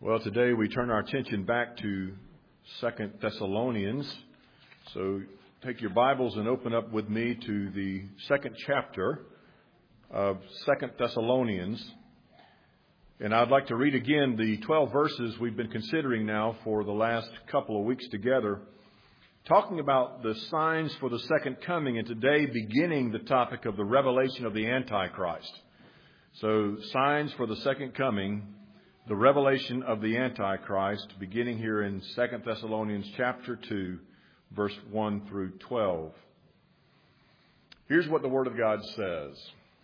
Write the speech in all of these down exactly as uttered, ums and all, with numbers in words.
Well, today we turn our attention back to Second Thessalonians. So take your Bibles and open up with me to the second chapter of Second Thessalonians. And I'd like to read again the twelve verses we've been considering now for the last couple of weeks together, talking about the signs for the second coming, and today beginning the topic of the revelation of the Antichrist. So signs for the second coming, the revelation of the Antichrist, beginning here in Second Thessalonians chapter two, verse one through twelve. Here's what the Word of God says.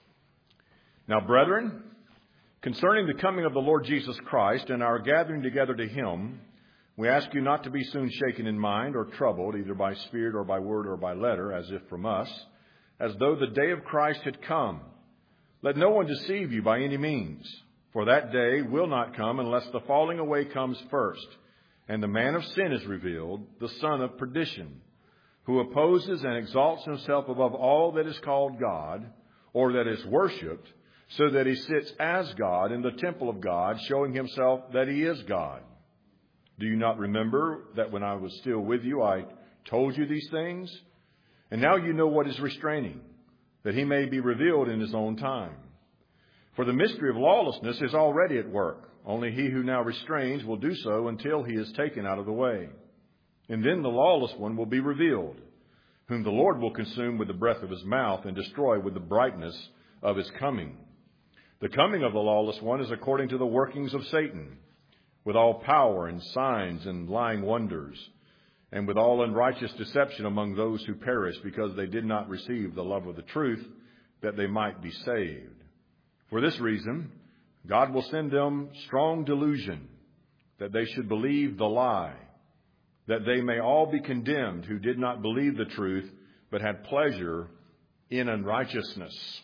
Now, brethren, concerning the coming of the Lord Jesus Christ and our gathering together to Him, we ask you not to be soon shaken in mind or troubled, either by spirit or by word or by letter, as if from us, as though the day of Christ had come. Let no one deceive you by any means. For that day will not come unless the falling away comes first, and the man of sin is revealed, the son of perdition, who opposes and exalts himself above all that is called God, or that is worshipped, so that he sits as God in the temple of God, showing himself that he is God. Do you not remember that when I was still with you, I told you these things? And now you know what is restraining, that he may be revealed in his own time. For the mystery of lawlessness is already at work. Only he who now restrains will do so until he is taken out of the way. And then the lawless one will be revealed, whom the Lord will consume with the breath of his mouth and destroy with the brightness of his coming. The coming of the lawless one is according to the workings of Satan, with all power and signs and lying wonders, and with all unrighteous deception among those who perish, because they did not receive the love of the truth, that they might be saved. For this reason, God will send them strong delusion, that they should believe the lie, that they may all be condemned who did not believe the truth, but had pleasure in unrighteousness.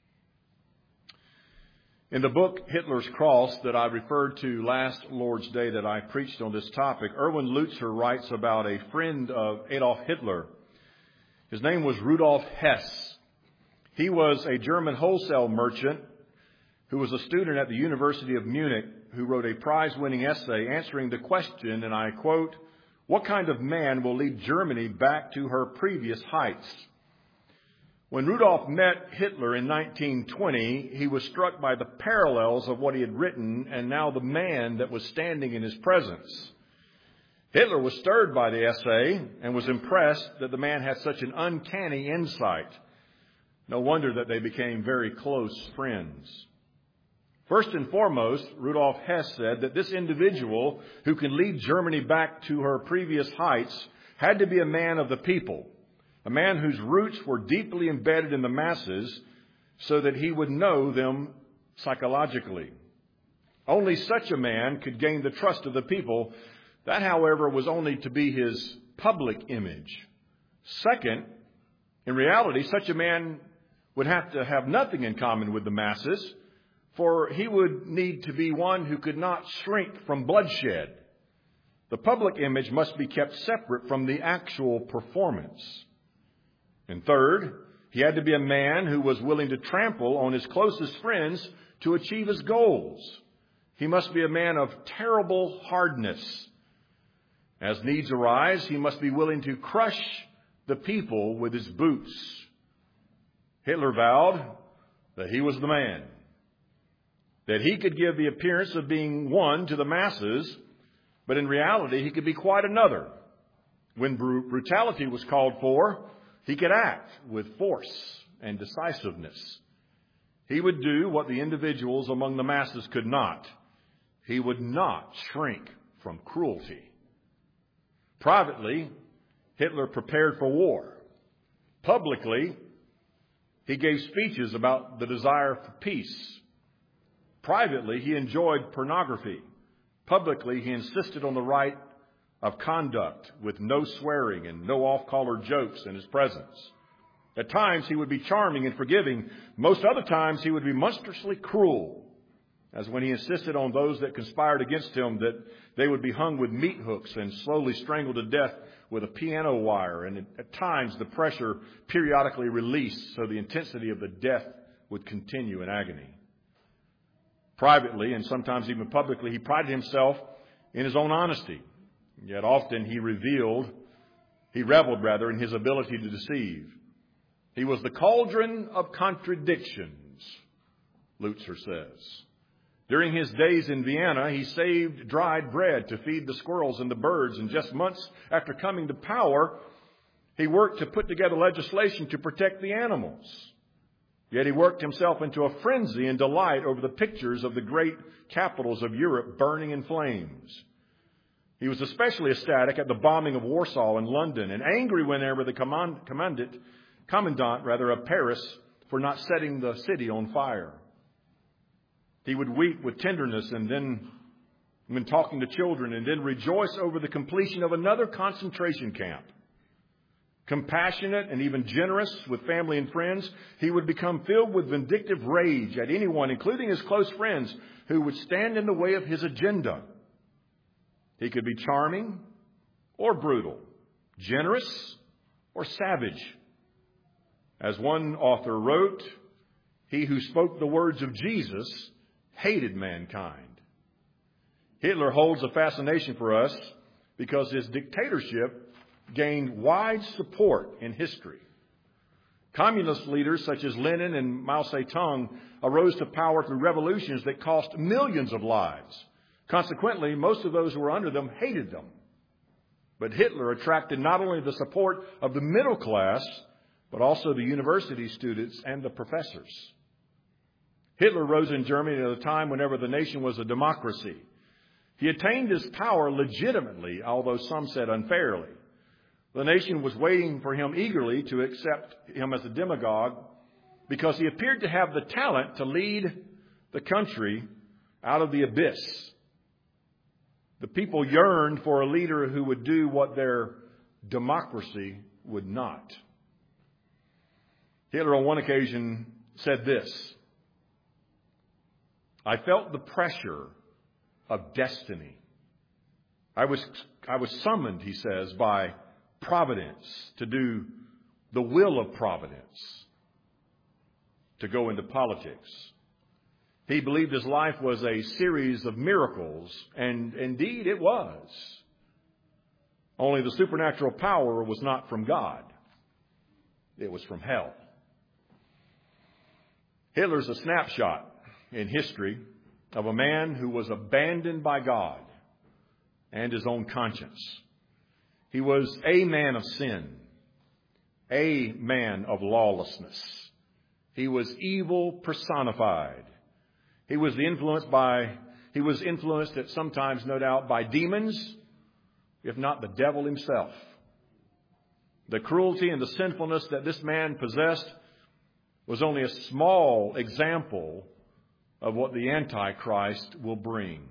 In the book Hitler's Cross that I referred to last Lord's Day that I preached on this topic, Erwin Lutzer writes about a friend of Adolf Hitler. His name was Rudolf Hess. He was a German wholesale merchant who was a student at the University of Munich, who wrote a prize-winning essay answering the question, and I quote, "What kind of man will lead Germany back to her previous heights?" When Rudolf met Hitler in nineteen twenty, he was struck by the parallels of what he had written and now the man that was standing in his presence. Hitler was stirred by the essay and was impressed that the man had such an uncanny insight. No wonder that they became very close friends. First and foremost, Rudolf Hess said that this individual who can lead Germany back to her previous heights had to be a man of the people, a man whose roots were deeply embedded in the masses so that he would know them psychologically. Only such a man could gain the trust of the people. That, however, was only to be his public image. Second, in reality, such a man would have to have nothing in common with the masses, for he would need to be one who could not shrink from bloodshed. The public image must be kept separate from the actual performance. And third, he had to be a man who was willing to trample on his closest friends to achieve his goals. He must be a man of terrible hardness. As needs arise, he must be willing to crush the people with his boots. Hitler vowed that he was the man, that he could give the appearance of being one to the masses, but in reality he could be quite another. When brutality was called for, he could act with force and decisiveness. He would do what the individuals among the masses could not. He would not shrink from cruelty. Privately, Hitler prepared for war. Publicly, he gave speeches about the desire for peace. Privately, he enjoyed pornography. Publicly, he insisted on the right of conduct with no swearing and no off-color jokes in his presence. At times, he would be charming and forgiving. Most other times, he would be monstrously cruel, as when he insisted on those that conspired against him that they would be hung with meat hooks and slowly strangled to death with a piano wire. And at times, the pressure periodically released so the intensity of the death would continue in agony. Privately and sometimes even publicly, he prided himself in his own honesty. Yet often he revealed, he reveled rather, in his ability to deceive. He was the cauldron of contradictions, Lutzer says. During his days in Vienna, he saved dried bread to feed the squirrels and the birds. And just months after coming to power, he worked to put together legislation to protect the animals. Yet he worked himself into a frenzy and delight over the pictures of the great capitals of Europe burning in flames. He was especially ecstatic at the bombing of Warsaw and London, and angry whenever the command, commandant, commandant rather, of Paris for not setting the city on fire. He would weep with tenderness and then, when talking to children, and then rejoice over the completion of another concentration camp. Compassionate and even generous with family and friends, he would become filled with vindictive rage at anyone, including his close friends, who would stand in the way of his agenda. He could be charming or brutal, generous or savage. As one author wrote, he who spoke the words of Jesus hated mankind. Hitler holds a fascination for us because his dictatorship gained wide support in history. Communist leaders such as Lenin and Mao Zedong arose to power through revolutions that cost millions of lives. Consequently, most of those who were under them hated them. But Hitler attracted not only the support of the middle class, but also the university students and the professors. Hitler rose in Germany at a time whenever the nation was a democracy. He attained his power legitimately, although some said unfairly. The nation was waiting for him eagerly to accept him as a demagogue because he appeared to have the talent to lead the country out of the abyss. The people yearned for a leader who would do what their democracy would not. Hitler on one occasion said this, "I felt the pressure of destiny. I was, I was summoned," he says, "by Providence to do the will of Providence, to go into politics." He believed his life was a series of miracles, and indeed it was. Only the supernatural power was not from God. It was from hell. Hitler's a snapshot in history of a man who was abandoned by God and his own conscience. He was a man of sin, a man of lawlessness. He was evil personified. He was influenced by, he was influenced at sometimes, no doubt, by demons, if not the devil himself. The cruelty and the sinfulness that this man possessed was only a small example of what the Antichrist will bring.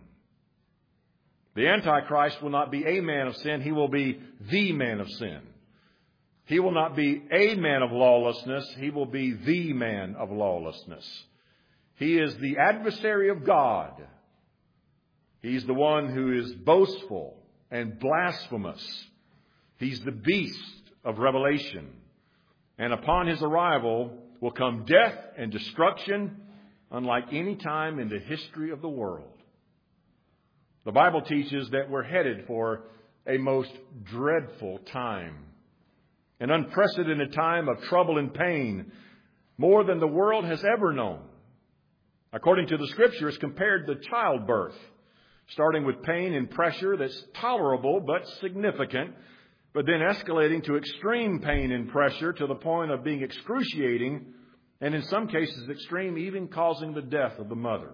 The Antichrist will not be a man of sin. He will be the man of sin. He will not be a man of lawlessness. He will be the man of lawlessness. He is the adversary of God. He's the one who is boastful and blasphemous. He's the beast of Revelation. And upon his arrival will come death and destruction unlike any time in the history of the world. The Bible teaches that we're headed for a most dreadful time, an unprecedented time of trouble and pain, more than the world has ever known. According to the Scriptures, compared to childbirth, starting with pain and pressure that's tolerable but significant, but then escalating to extreme pain and pressure to the point of being excruciating, and in some cases extreme, even causing the death of the mother.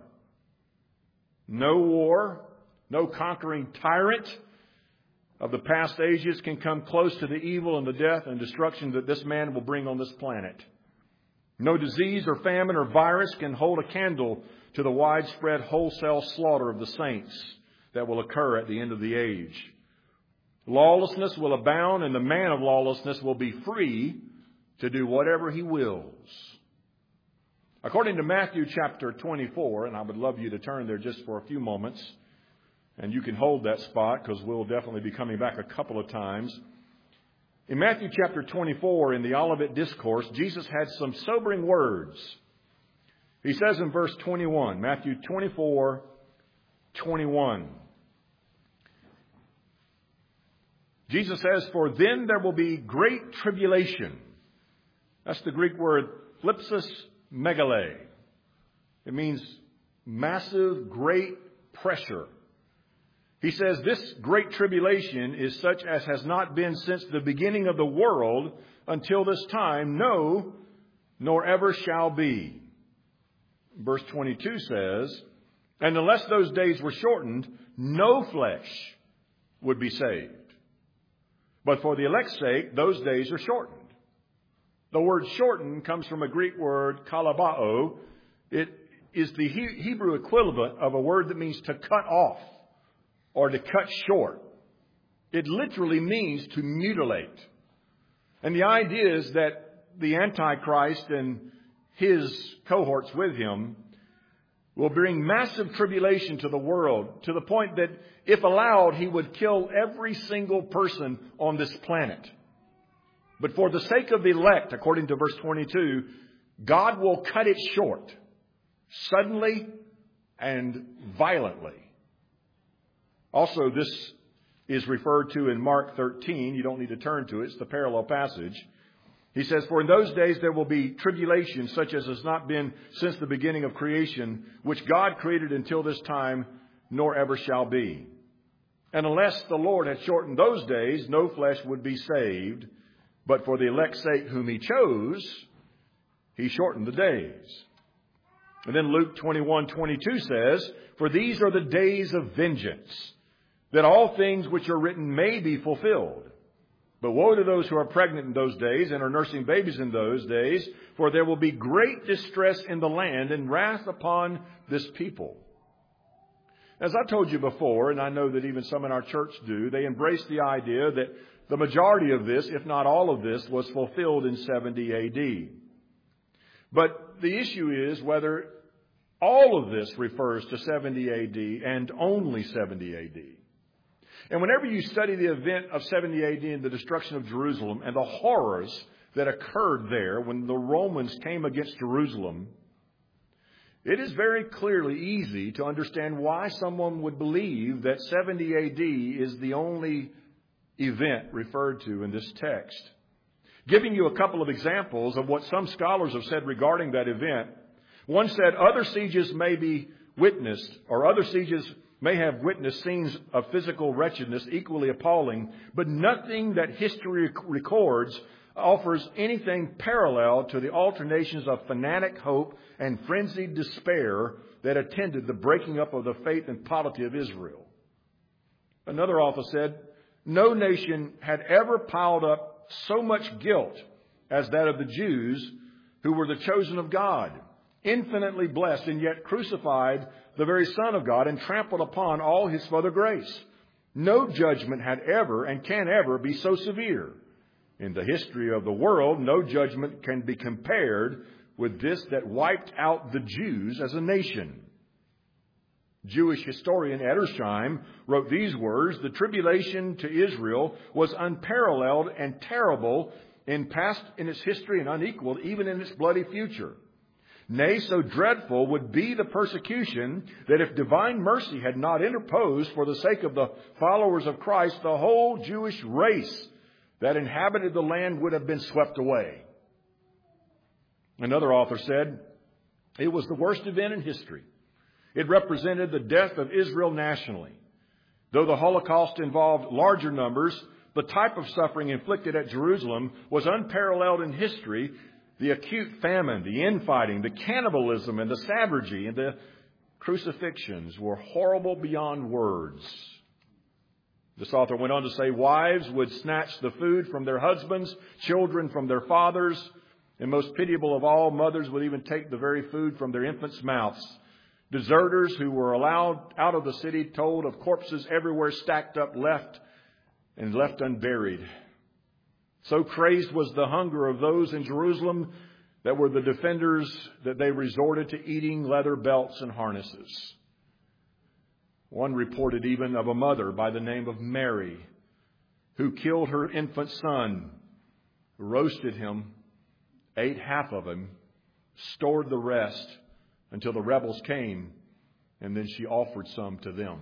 No war, no conquering tyrant of the past ages can come close to the evil and the death and destruction that this man will bring on this planet. No disease or famine or virus can hold a candle to the widespread wholesale slaughter of the saints that will occur at the end of the age. Lawlessness will abound, and the man of lawlessness will be free to do whatever he wills. According to Matthew chapter twenty-four, and I would love you to turn there just for a few moments, and you can hold that spot because we'll definitely be coming back a couple of times. In Matthew chapter twenty-four, in the Olivet Discourse, Jesus had some sobering words. He says in verse twenty-one, Matthew twenty-four, twenty-one. Jesus says, "For then there will be great tribulation." That's the Greek word thlipsis megale. It means massive, great pressure. He says this great tribulation is such as has not been since the beginning of the world until this time, no, nor ever shall be. Verse twenty-two says, "And unless those days were shortened, no flesh would be saved. But for the elect's sake, those days are shortened." The word shortened comes from a Greek word, kalabao. It is the Hebrew equivalent of a word that means to cut off or to cut short. It literally means to mutilate. And the idea is that the Antichrist and his cohorts with him will bring massive tribulation to the world, to the point that, if allowed, he would kill every single person on this planet. But for the sake of the elect, according to verse twenty-two, God will cut it short, suddenly and violently. Also, this is referred to in Mark thirteen. You don't need to turn to it. It's the parallel passage. He says, "For in those days there will be tribulation such as has not been since the beginning of creation, which God created until this time, nor ever shall be. And unless the Lord had shortened those days, no flesh would be saved. But for the elect's sake whom he chose, he shortened the days." And then Luke twenty-one twenty-two says, "For these are the days of vengeance, that all things which are written may be fulfilled. But woe to those who are pregnant in those days and are nursing babies in those days, for there will be great distress in the land and wrath upon this people." As I told you before, and I know that even some in our church do, they embrace the idea that the majority of this, if not all of this, was fulfilled in seventy A D. But the issue is whether all of this refers to seventy A D and only seventy A D. And whenever you study the event of seventy A D and the destruction of Jerusalem and the horrors that occurred there when the Romans came against Jerusalem, it is very clearly easy to understand why someone would believe that seventy A D is the only event referred to in this text. Giving you a couple of examples of what some scholars have said regarding that event. One said other sieges may be witnessed, or other sieges may have witnessed scenes of physical wretchedness equally appalling, but nothing that history records offers anything parallel to the alternations of fanatic hope and frenzied despair that attended the breaking up of the faith and polity of Israel. Another author said, "No nation had ever piled up so much guilt as that of the Jews, who were the chosen of God, infinitely blessed, and yet crucified the very Son of God and trampled upon all his further grace. No judgment had ever and can ever be so severe. In the history of the world, no judgment can be compared with this that wiped out the Jews as a nation." Jewish historian Edersheim wrote these words, "The tribulation to Israel was unparalleled and terrible in past in its history and unequaled even in its bloody future. Nay, so dreadful would be the persecution that if divine mercy had not interposed for the sake of the followers of Christ, the whole Jewish race that inhabited the land would have been swept away." Another author said, "It was the worst event in history. It represented the death of Israel nationally. Though the Holocaust involved larger numbers, the type of suffering inflicted at Jerusalem was unparalleled in history. The acute famine, the infighting, the cannibalism, and the savagery and the crucifixions were horrible beyond words." This author went on to say, "Wives would snatch the food from their husbands, children from their fathers, and most pitiable of all, mothers would even take the very food from their infants' mouths. Deserters who were allowed out of the city told of corpses everywhere stacked up, left and left unburied. So crazed was the hunger of those in Jerusalem that were the defenders that they resorted to eating leather belts and harnesses." One reported even of a mother by the name of Mary who killed her infant son, roasted him, ate half of him, stored the rest, until the rebels came, and then she offered some to them.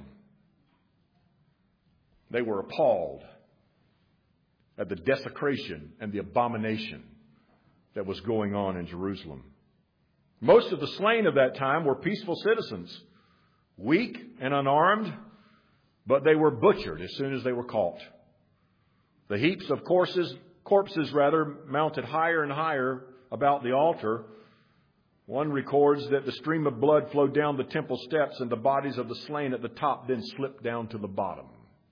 They were appalled at the desecration and the abomination that was going on in Jerusalem. Most of the slain of that time were peaceful citizens, weak and unarmed, but they were butchered as soon as they were caught. The heaps of corpses, corpses rather, mounted higher and higher about the altar. One records that the stream of blood flowed down the temple steps, and the bodies of the slain at the top then slipped down to the bottom.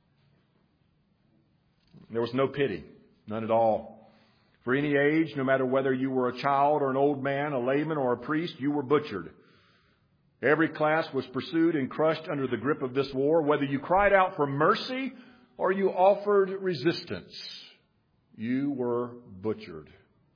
There was no pity, none at all. For any age, no matter whether you were a child or an old man, a layman or a priest, you were butchered. Every class was pursued and crushed under the grip of this war. Whether you cried out for mercy or you offered resistance, you were butchered.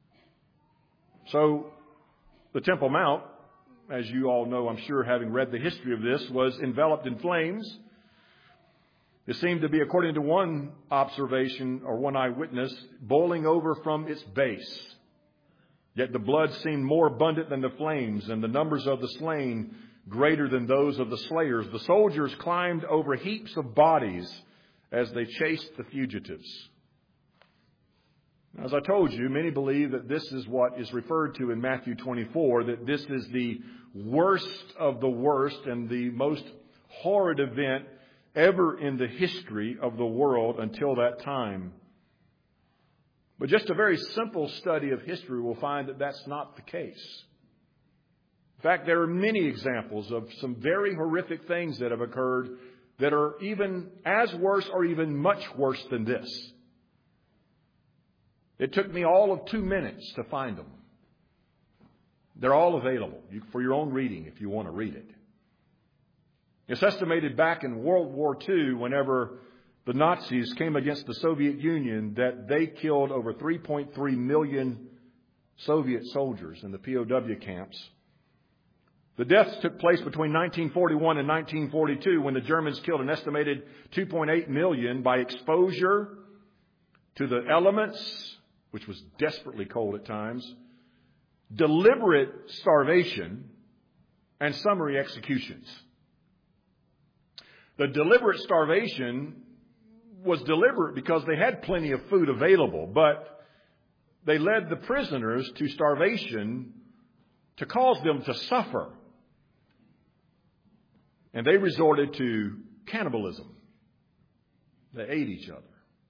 So the Temple Mount, as you all know, I'm sure, having read the history of this, was enveloped in flames. It seemed to be, according to one observation or one eyewitness, boiling over from its base. Yet the blood seemed more abundant than the flames, and the numbers of the slain greater than those of the slayers. The soldiers climbed over heaps of bodies as they chased the fugitives. As I told you, many believe that this is what is referred to in Matthew twenty-four, that this is the worst of the worst and the most horrid event ever in the history of the world until that time. But just a very simple study of history will find that that's not the case. In fact, there are many examples of some very horrific things that have occurred that are even as worse or even much worse than this. It took me all of two minutes to find them. They're all available for your own reading if you want to read it. It's estimated back in World War Two, whenever the Nazis came against the Soviet Union, that they killed over three point three million Soviet soldiers in the P O W camps. The deaths took place between nineteen forty-one and nineteen forty-two, when the Germans killed an estimated two point eight million by exposure to the elements, which was desperately cold at times, deliberate starvation, and summary executions. The deliberate starvation was deliberate because they had plenty of food available, but they led the prisoners to starvation to cause them to suffer. And they resorted to cannibalism. They ate each other.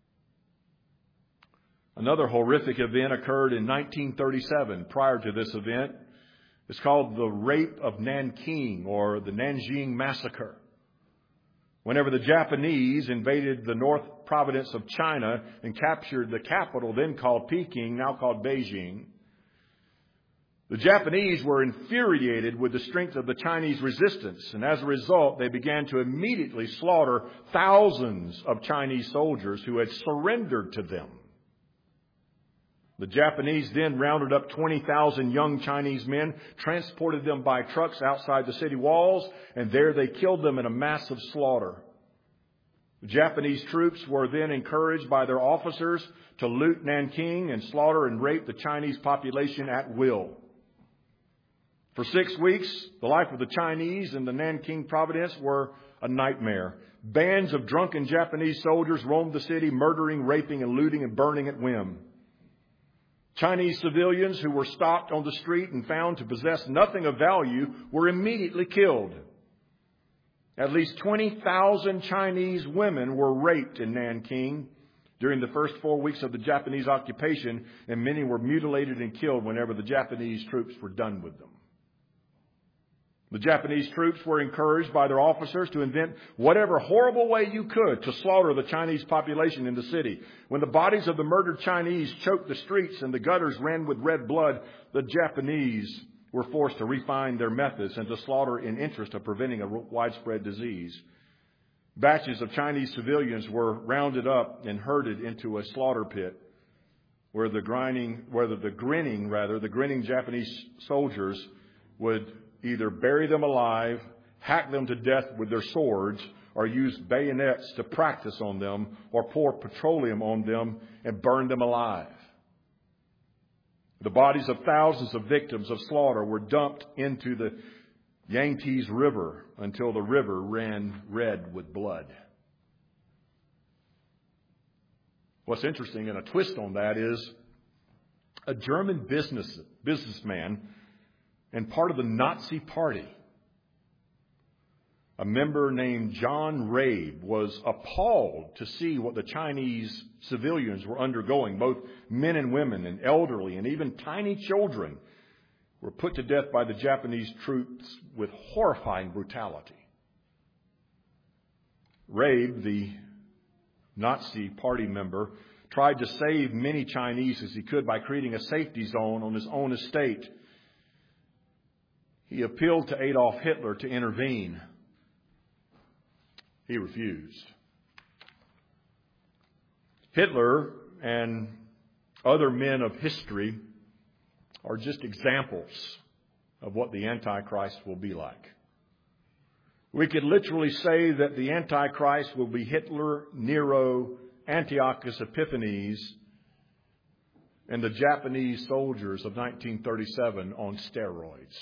Another horrific event occurred in nineteen thirty-seven. Prior to this event, it's called the Rape of Nanking, or the Nanjing Massacre. Whenever the Japanese invaded the North Province of China and captured the capital, then called Peking, now called Beijing, the Japanese were infuriated with the strength of the Chinese resistance, and as a result, they began to immediately slaughter thousands of Chinese soldiers who had surrendered to them. The Japanese then rounded up twenty thousand young Chinese men, transported them by trucks outside the city walls, and there they killed them in a massive slaughter. The Japanese troops were then encouraged by their officers to loot Nanking and slaughter and rape the Chinese population at will. For six weeks, the life of the Chinese in the Nanking province were a nightmare. Bands of drunken Japanese soldiers roamed the city, murdering, raping, and looting and burning at whim. Chinese civilians who were stopped on the street and found to possess nothing of value were immediately killed. At least twenty thousand Chinese women were raped in Nanking during the first four weeks of the Japanese occupation, and many were mutilated and killed whenever the Japanese troops were done with them. The Japanese troops were encouraged by their officers to invent whatever horrible way you could to slaughter the Chinese population in the city. When the bodies of the murdered Chinese choked the streets and the gutters ran with red blood, the Japanese were forced to refine their methods and to slaughter in interest of preventing a widespread disease. Batches of Chinese civilians were rounded up and herded into a slaughter pit where the grinding, where the, the grinning, rather, the grinning Japanese soldiers would either bury them alive, hack them to death with their swords, or use bayonets to practice on them, or pour petroleum on them and burn them alive. The bodies of thousands of victims of slaughter were dumped into the Yangtze River until the river ran red with blood. What's interesting, and a twist on that, is a German business businessman and part of the Nazi Party, a member named John Rabe, was appalled to see what the Chinese civilians were undergoing. Both men and women and elderly and even tiny children were put to death by the Japanese troops with horrifying brutality. Rabe, the Nazi Party member, tried to save many Chinese as he could by creating a safety zone on his own estate. He appealed to Adolf Hitler to intervene. He refused. Hitler and other men of history are just examples of what the Antichrist will be like. We could literally say that the Antichrist will be Hitler, Nero, Antiochus Epiphanes, and the Japanese soldiers of nineteen thirty-seven on steroids.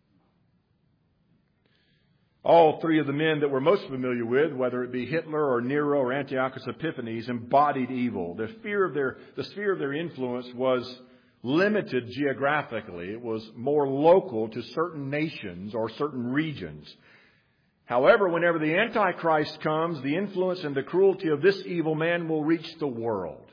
All three of the men that we're most familiar with, whether it be Hitler or Nero or Antiochus Epiphanes, embodied evil. The sphere of their, the sphere of their influence was limited geographically. It was more local to certain nations or certain regions. However, whenever the Antichrist comes, the influence and the cruelty of this evil man will reach the world.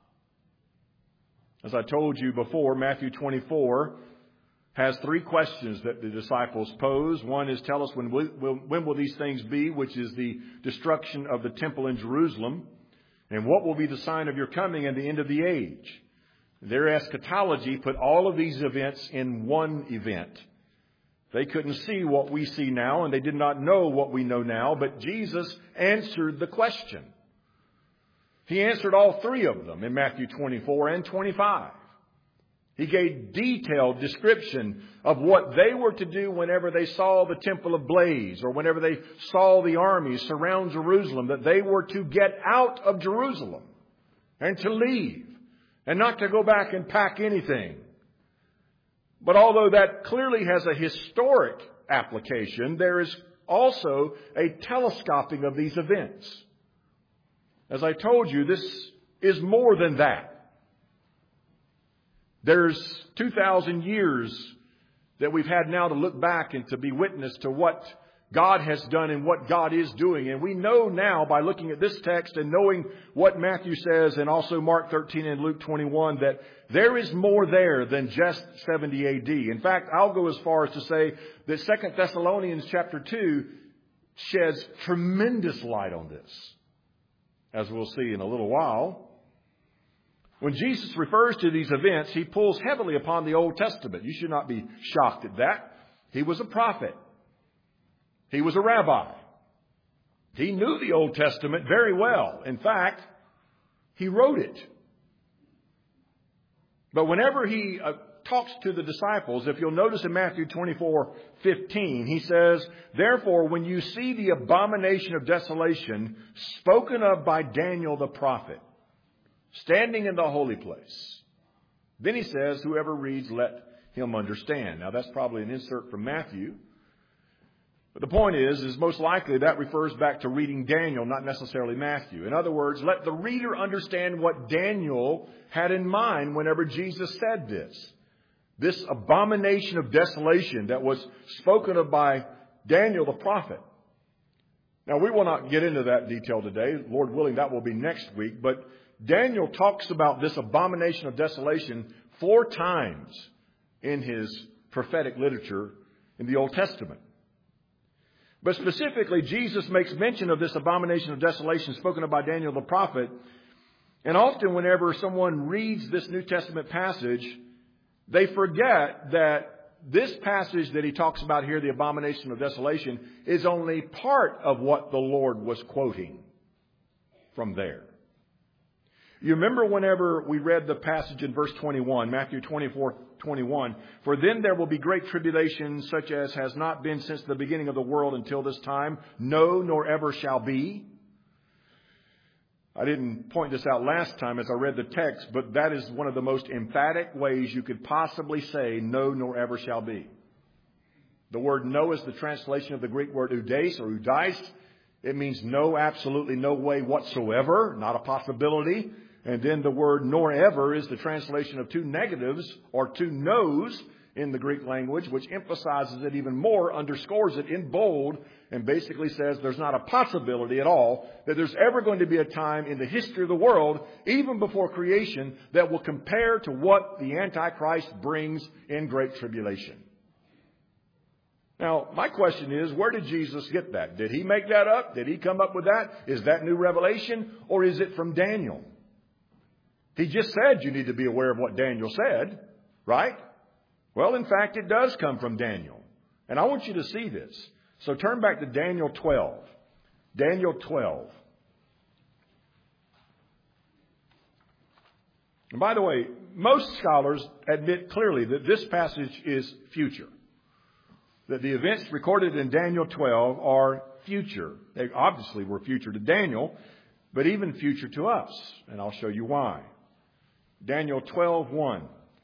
As I told you before, Matthew twenty-four has three questions that the disciples pose. One is, tell us when will, when will these things be, which is the destruction of the temple in Jerusalem. And what will be the sign of your coming and the end of the age? Their eschatology put all of these events in one event. They couldn't see what we see now, and they did not know what we know now, but Jesus answered the question. He answered all three of them in Matthew twenty-four and twenty-five. He gave detailed description of what they were to do whenever they saw the temple ablaze or whenever they saw the armies surround Jerusalem, that they were to get out of Jerusalem and to leave and not to go back and pack anything. But although that clearly has a historic application, there is also a telescoping of these events. As I told you, this is more than that. There's two thousand years that we've had now to look back and to be witness to what God has done and what God is doing. And we know now by looking at this text and knowing what Matthew says and also Mark thirteen and Luke twenty-one that there is more there than just seventy A D. In fact, I'll go as far as to say that Second Thessalonians chapter two sheds tremendous light on this, as we'll see in a little while. When Jesus refers to these events, he pulls heavily upon the Old Testament. You should not be shocked at that. He was a prophet. He was a rabbi. He knew the Old Testament very well. In fact, he wrote it. But whenever he uh, talks to the disciples, if you'll notice in Matthew twenty-four fifteen, he says, therefore, when you see the abomination of desolation spoken of by Daniel the prophet, standing in the holy place. Then he says, whoever reads, let him understand. Now, that's probably an insert from Matthew. But the point is, is most likely that refers back to reading Daniel, not necessarily Matthew. In other words, let the reader understand what Daniel had in mind whenever Jesus said this. This abomination of desolation that was spoken of by Daniel the prophet. Now, we will not get into that detail today. Lord willing, that will be next week. But Daniel talks about this abomination of desolation four times in his prophetic literature in the Old Testament. But specifically, Jesus makes mention of this abomination of desolation spoken of by Daniel the prophet. And often whenever someone reads this New Testament passage, they forget that this passage that he talks about here, the abomination of desolation, is only part of what the Lord was quoting from there. You remember whenever we read the passage in verse twenty-one, Matthew twenty-four twenty-one, for then there will be great tribulation such as has not been since the beginning of the world until this time, no, nor ever shall be. I didn't point this out last time as I read the text, but that is one of the most emphatic ways you could possibly say no, nor ever shall be. The word no is the translation of the Greek word oudeis or oudeis. It means no, absolutely no way whatsoever, not a possibility. And then the word nor ever is the translation of two negatives or two no's in the Greek language, which emphasizes it even more, underscores it in bold, and basically says there's not a possibility at all that there's ever going to be a time in the history of the world, even before creation, that will compare to what the Antichrist brings in great tribulation. Now, my question is, where did Jesus get that? Did he make that up? Did he come up with that? Is that new revelation? Or is it from Daniel? He just said you need to be aware of what Daniel said, right? Well, in fact, it does come from Daniel. And I want you to see this. So turn back to Daniel twelve. Daniel twelve. And by the way, most scholars admit clearly that this passage is future. That the events recorded in Daniel twelve are future. They obviously were future to Daniel, but even future to us. And I'll show you why. Daniel twelve one.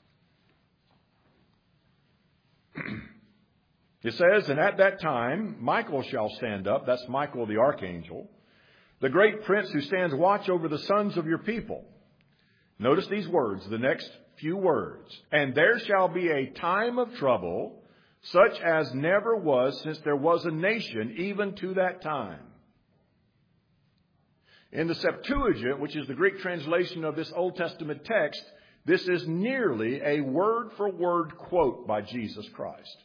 It says, and at that time, Michael shall stand up. That's Michael the archangel. The great prince who stands watch over the sons of your people. Notice these words, the next few words. And there shall be a time of trouble, such as never was since there was a nation, even to that time. In the Septuagint, which is the Greek translation of this Old Testament text, this is nearly a word-for-word quote by Jesus Christ.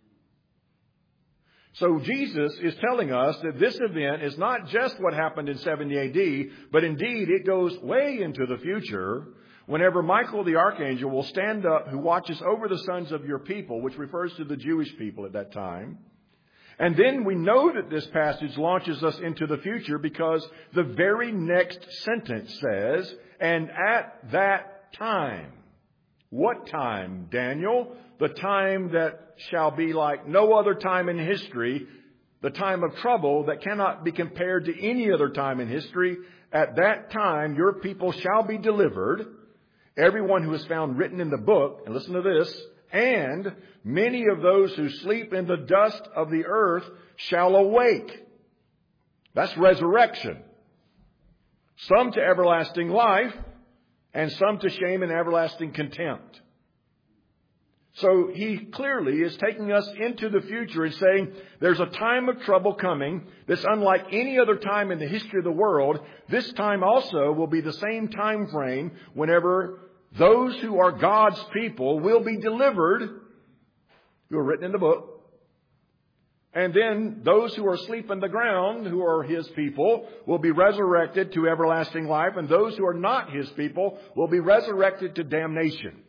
So Jesus is telling us that this event is not just what happened in seventy A D, but indeed it goes way into the future whenever Michael the archangel will stand up who watches over the sons of your people, which refers to the Jewish people at that time. And then we know that this passage launches us into the future because the very next sentence says, and at that time. What time, Daniel? The time that shall be like no other time in history, the time of trouble that cannot be compared to any other time in history. At that time, your people shall be delivered, everyone who is found written in the book, and listen to this, and many of those who sleep in the dust of the earth shall awake. That's resurrection. Some to everlasting life, and some to shame and everlasting contempt. So he clearly is taking us into the future and saying there's a time of trouble coming that's unlike any other time in the history of the world. This time also will be the same time frame whenever those who are God's people will be delivered, who are written in the book. And then those who are asleep in the ground, who are His people, will be resurrected to everlasting life. And those who are not His people will be resurrected to damnation.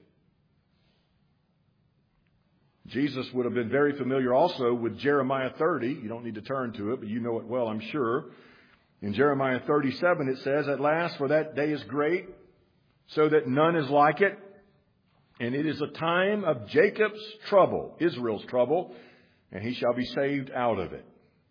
Jesus would have been very familiar also with Jeremiah thirty. You don't need to turn to it, but you know it well, I'm sure. In Jeremiah thirty-seven it says, at last, for that day is great, so that none is like it. And it is a time of Jacob's trouble, Israel's trouble, and he shall be saved out of it.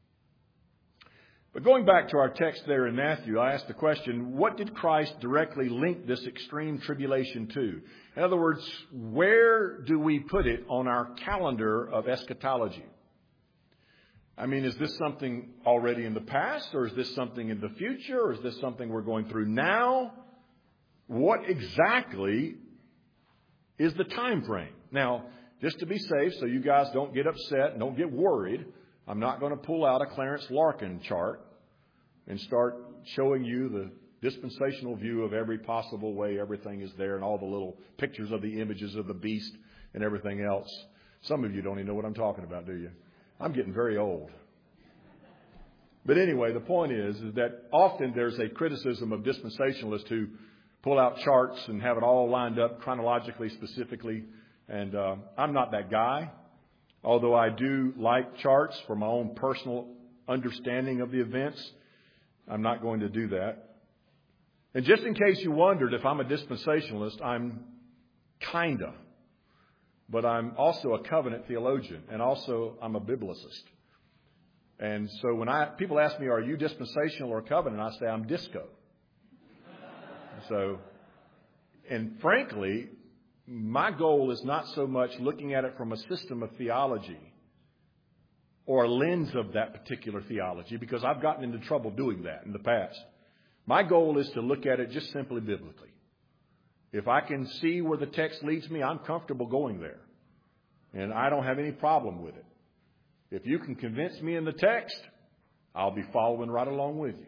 But going back to our text there in Matthew, I asked the question, what did Christ directly link this extreme tribulation to? In other words, where do we put it on our calendar of eschatology? I mean, is this something already in the past, or is this something in the future, or is this something we're going through now? What exactly is the time frame? Now, just to be safe, so you guys don't get upset and don't get worried, I'm not going to pull out a Clarence Larkin chart and start showing you the dispensational view of every possible way everything is there and all the little pictures of the images of the beast and everything else. Some of you don't even know what I'm talking about, do you? I'm getting very old. But anyway, the point is, is that often there's a criticism of dispensationalists who pull out charts and have it all lined up chronologically, specifically. And uh, I'm not that guy, although I do like charts for my own personal understanding of the events. I'm not going to do that. And just in case you wondered if I'm a dispensationalist, I'm kinda. But I'm also a covenant theologian, and also I'm a biblicist. And so when I people ask me, are you dispensational or covenant? I say, I'm disco. So, and frankly, my goal is not so much looking at it from a system of theology, or a lens of that particular theology, because I've gotten into trouble doing that in the past. My goal is to look at it just simply biblically. If I can see where the text leads me, I'm comfortable going there. And I don't have any problem with it. If you can convince me in the text, I'll be following right along with you.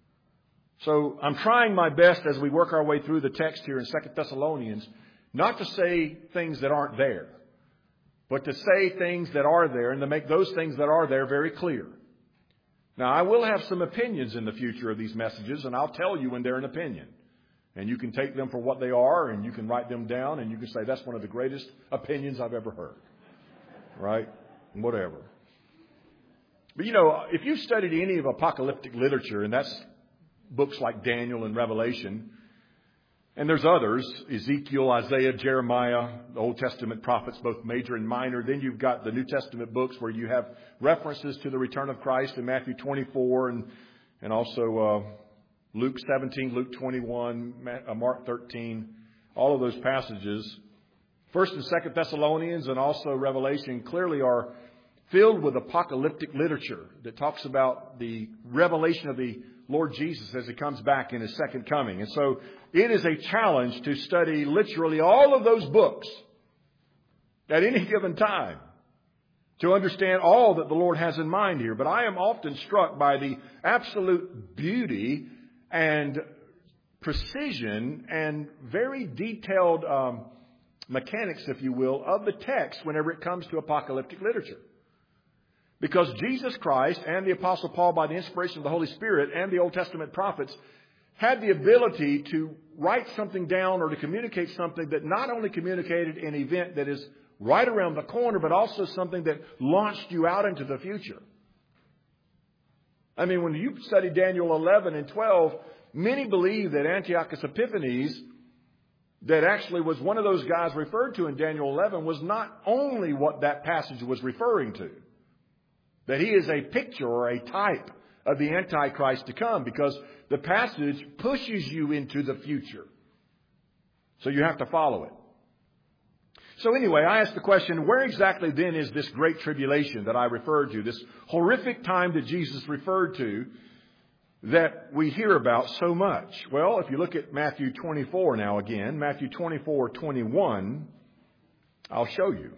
So I'm trying my best as we work our way through the text here in Second Thessalonians, not to say things that aren't there, but to say things that are there and to make those things that are there very clear. Now, I will have some opinions in the future of these messages, and I'll tell you when they're an opinion. And you can take them for what they are, and you can write them down, and you can say, that's one of the greatest opinions I've ever heard. Right? Whatever. But, you know, if you've studied any of apocalyptic literature, and that's books like Daniel and Revelation, and there's others, Ezekiel, Isaiah, Jeremiah, the Old Testament prophets, both major and minor. Then you've got the New Testament books where you have references to the return of Christ in Matthew twenty-four and, and also uh, Luke seventeen, Luke twenty-one, Mark thirteen, all of those passages. First and Second Thessalonians and also Revelation clearly are filled with apocalyptic literature that talks about the revelation of the Lord Jesus as He comes back in His second coming. And so it is a challenge to study literally all of those books at any given time to understand all that the Lord has in mind here. But I am often struck by the absolute beauty and precision and very detailed um, mechanics, if you will, of the text whenever it comes to apocalyptic literature. Because Jesus Christ and the Apostle Paul, by the inspiration of the Holy Spirit, and the Old Testament prophets, had the ability to write something down or to communicate something that not only communicated an event that is right around the corner, but also something that launched you out into the future. I mean, when you study Daniel eleven and twelve, many believe that Antiochus Epiphanes, that actually was one of those guys referred to in Daniel eleven, was not only what that passage was referring to. That he is a picture or a type of the Antichrist to come, because the passage pushes you into the future. So you have to follow it. So anyway, I asked the question, where exactly then is this great tribulation that I referred to, this horrific time that Jesus referred to that we hear about so much? Well, if you look at Matthew twenty-four now again, Matthew twenty-four, twenty-one, I'll show you.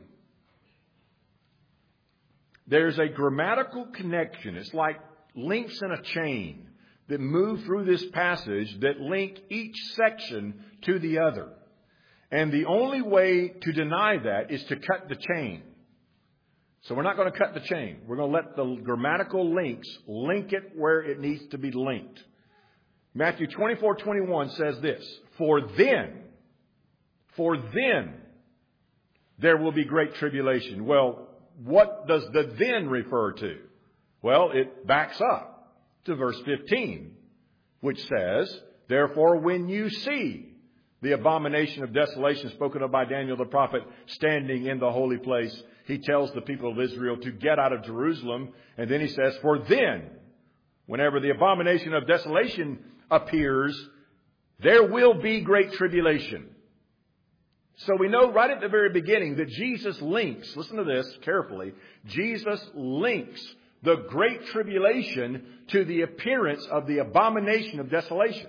There's a grammatical connection. It's like links in a chain that move through this passage that link each section to the other. And the only way to deny that is to cut the chain. So we're not going to cut the chain. We're going to let the grammatical links link it where it needs to be linked. Matthew twenty-four, twenty-one says this, For then, for then, there will be great tribulation. Well, what does the then refer to? Well, it backs up to verse fifteen, which says, Therefore, when you see the abomination of desolation spoken of by Daniel the prophet standing in the holy place, he tells the people of Israel to get out of Jerusalem. And then he says, For then, whenever the abomination of desolation appears, there will be great tribulation. So we know right at the very beginning that Jesus links, listen to this carefully, Jesus links the great tribulation to the appearance of the abomination of desolation.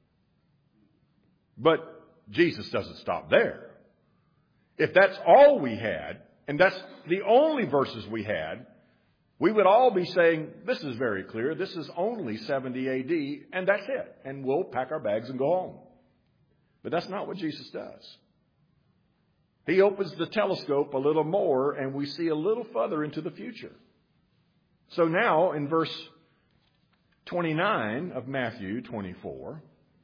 But Jesus doesn't stop there. If that's all we had, and that's the only verses we had, we would all be saying, this is very clear, this is only seventy A D, and that's it. And we'll pack our bags and go home. But that's not what Jesus does. He opens the telescope a little more, and we see a little further into the future. So now, in verse twenty-nine of Matthew twenty-four,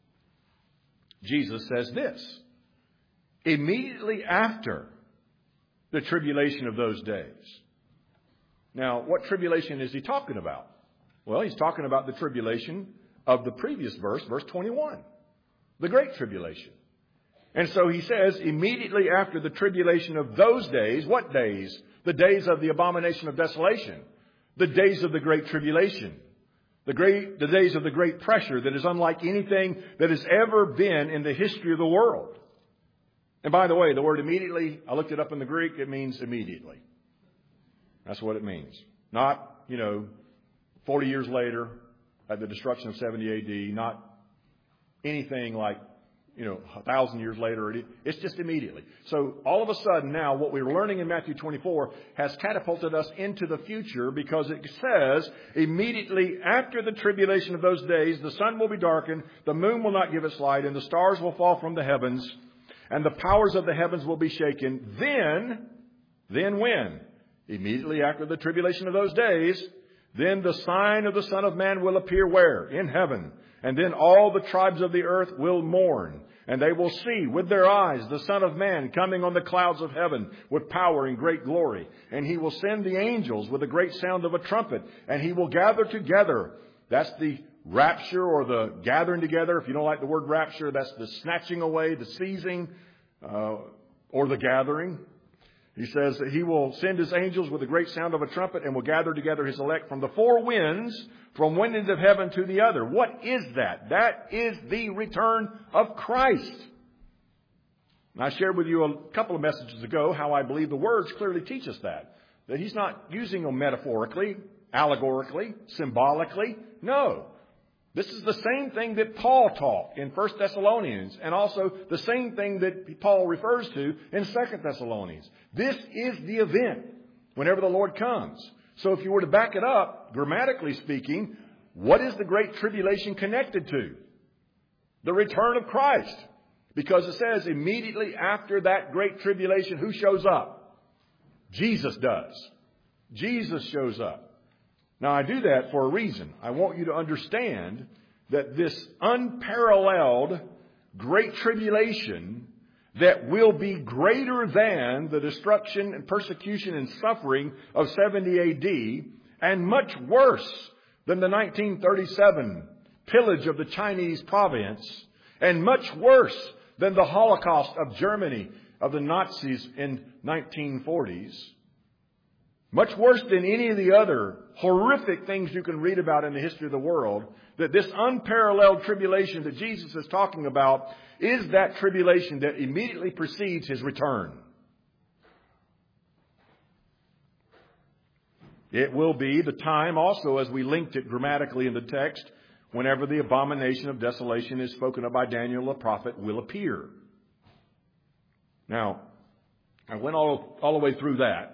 Jesus says this, immediately after the tribulation of those days. Now, what tribulation is he talking about? Well, he's talking about the tribulation of the previous verse, verse twenty-one, the great tribulation. And so he says, immediately after the tribulation of those days, what days? The days of the abomination of desolation, the days of the great tribulation, the great, the days of the great pressure that is unlike anything that has ever been in the history of the world. And by the way, the word immediately, I looked it up in the Greek, it means immediately. That's what it means. Not, you know, forty years later at the destruction of seventy A D, not anything like, you know, a thousand years later. It's just immediately. So all of a sudden now what we're learning in Matthew twenty-four has catapulted us into the future, because it says immediately after the tribulation of those days, the sun will be darkened, the moon will not give its light, and the stars will fall from the heavens, and the powers of the heavens will be shaken. Then, then when? Immediately after the tribulation of those days, then the sign of the Son of Man will appear where? In heaven. And then all the tribes of the earth will mourn, and they will see with their eyes the Son of Man coming on the clouds of heaven with power and great glory. And he will send the angels with a great sound of a trumpet, and he will gather together. That's the rapture, or the gathering together. If you don't like the word rapture, that's the snatching away, the seizing, uh, or the gathering. He says that he will send his angels with a great sound of a trumpet, and will gather together his elect from the four winds, from one end of heaven to the other. What is that? That is the return of Christ. And I shared with you a couple of messages ago how I believe the words clearly teach us that. That he's not using them metaphorically, allegorically, symbolically. No. This is the same thing that Paul taught in First Thessalonians, and also the same thing that Paul refers to in Second Thessalonians. This is the event whenever the Lord comes. So if you were to back it up, grammatically speaking, what is the Great Tribulation connected to? The return of Christ. Because it says immediately after that Great Tribulation, who shows up? Jesus does. Jesus shows up. Now, I do that for a reason. I want you to understand that this unparalleled Great Tribulation that will be greater than the destruction and persecution and suffering of seventy A D, and much worse than the nineteen thirty-seven pillage of the Chinese province, and much worse than the Holocaust of Germany, of the Nazis in nineteen forties. Much worse than any of the other horrific things you can read about in the history of the world, that this unparalleled tribulation that Jesus is talking about is that tribulation that immediately precedes his return. It will be the time also, as we linked it grammatically in the text, whenever the abomination of desolation is spoken of by Daniel the prophet will appear. Now, I went all, all the way through that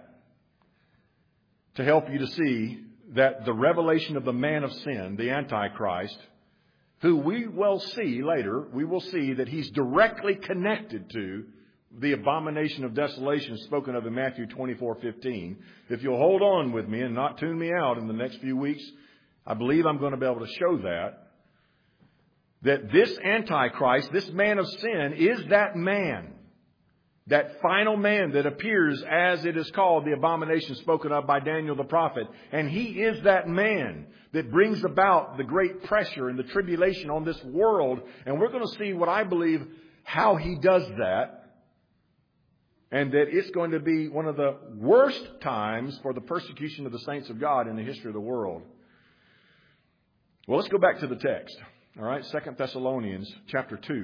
to help you to see that the revelation of the man of sin, the Antichrist, who we will see later, we will see that he's directly connected to the abomination of desolation spoken of in Matthew twenty-four fifteen. If you'll hold on with me and not tune me out in the next few weeks, I believe I'm going to be able to show that. That this Antichrist, this man of sin, is that man. That final man that appears, as it is called, the abomination spoken of by Daniel the prophet. And he is that man that brings about the great pressure and the tribulation on this world. And we're going to see what I believe, how he does that. And that it's going to be one of the worst times for the persecution of the saints of God in the history of the world. Well, let's go back to the text. All right, Second Thessalonians chapter two.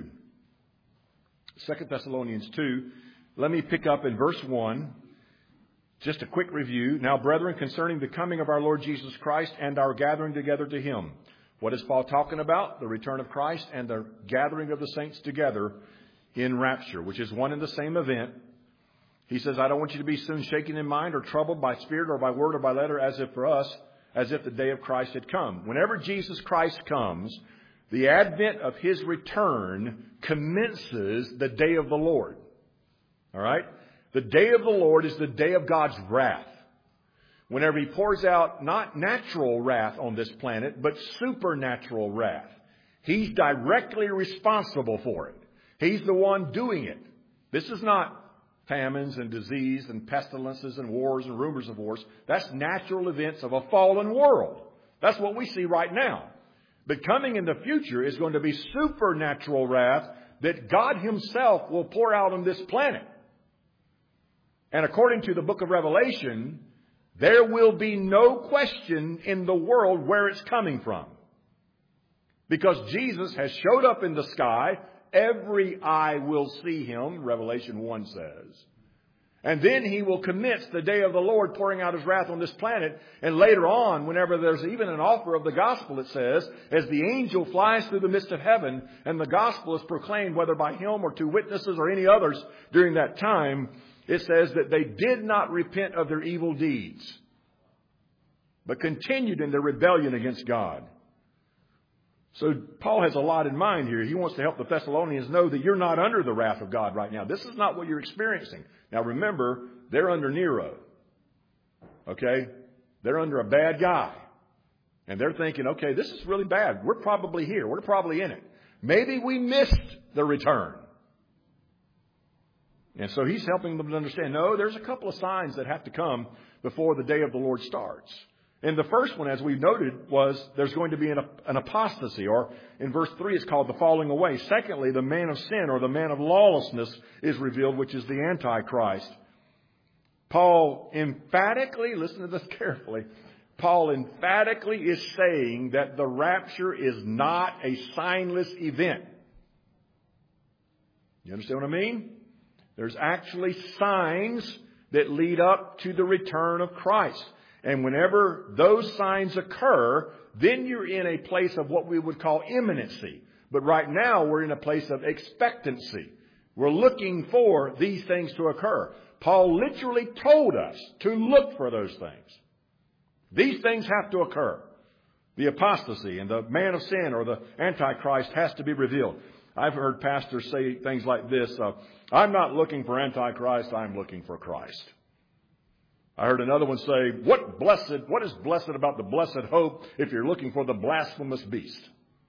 Second Thessalonians two. Let me pick up in verse one. Just a quick review. Now, brethren, concerning the coming of our Lord Jesus Christ and our gathering together to him. What is Paul talking about? The return of Christ and the gathering of the saints together in rapture, which is one and the same event. He says, I don't want you to be soon shaken in mind or troubled by spirit or by word or by letter, as if for us, as if the day of Christ had come. Whenever Jesus Christ comes, the advent of his return commences the day of the Lord. All right? The day of the Lord is the day of God's wrath. Whenever he pours out not natural wrath on this planet, but supernatural wrath. He's directly responsible for it. He's the one doing it. This is not famines and disease and pestilences and wars and rumors of wars. That's natural events of a fallen world. That's what we see right now. But coming in the future is going to be supernatural wrath that God himself will pour out on this planet. And according to the book of Revelation, there will be no question in the world where it's coming from. Because Jesus has showed up in the sky. Every eye will see him, Revelation one says. And then He will commence the day of the Lord pouring out His wrath on this planet. And later on, whenever there's even an offer of the gospel, it says, as the angel flies through the midst of heaven and the gospel is proclaimed, whether by him or to witnesses or any others during that time, it says that they did not repent of their evil deeds, but continued in their rebellion against God. So Paul has a lot in mind here. He wants to help the Thessalonians know that you're not under the wrath of God right now. This is not what you're experiencing. Now remember, they're under Nero. Okay? They're under a bad guy. And they're thinking, okay, this is really bad. We're probably here. We're probably in it. Maybe we missed the return. And so he's helping them to understand, no, there's a couple of signs that have to come before the day of the Lord starts. And the first one, as we've noted, was there's going to be an, an apostasy, or in verse three it's called the falling away. Secondly, the man of sin or the man of lawlessness is revealed, which is the Antichrist. Paul emphatically, listen to this carefully, Paul emphatically is saying that the rapture is not a signless event. You understand what I mean? There's actually signs that lead up to the return of Christ. And whenever those signs occur, then you're in a place of what we would call imminency. But right now we're in a place of expectancy. We're looking for these things to occur. Paul literally told us to look for those things. These things have to occur. The apostasy and the man of sin or the Antichrist has to be revealed. I've heard pastors say things like this, uh, I'm not looking for Antichrist, I'm looking for Christ. I heard another one say, what blessed, what is blessed about the blessed hope if you're looking for the blasphemous beast?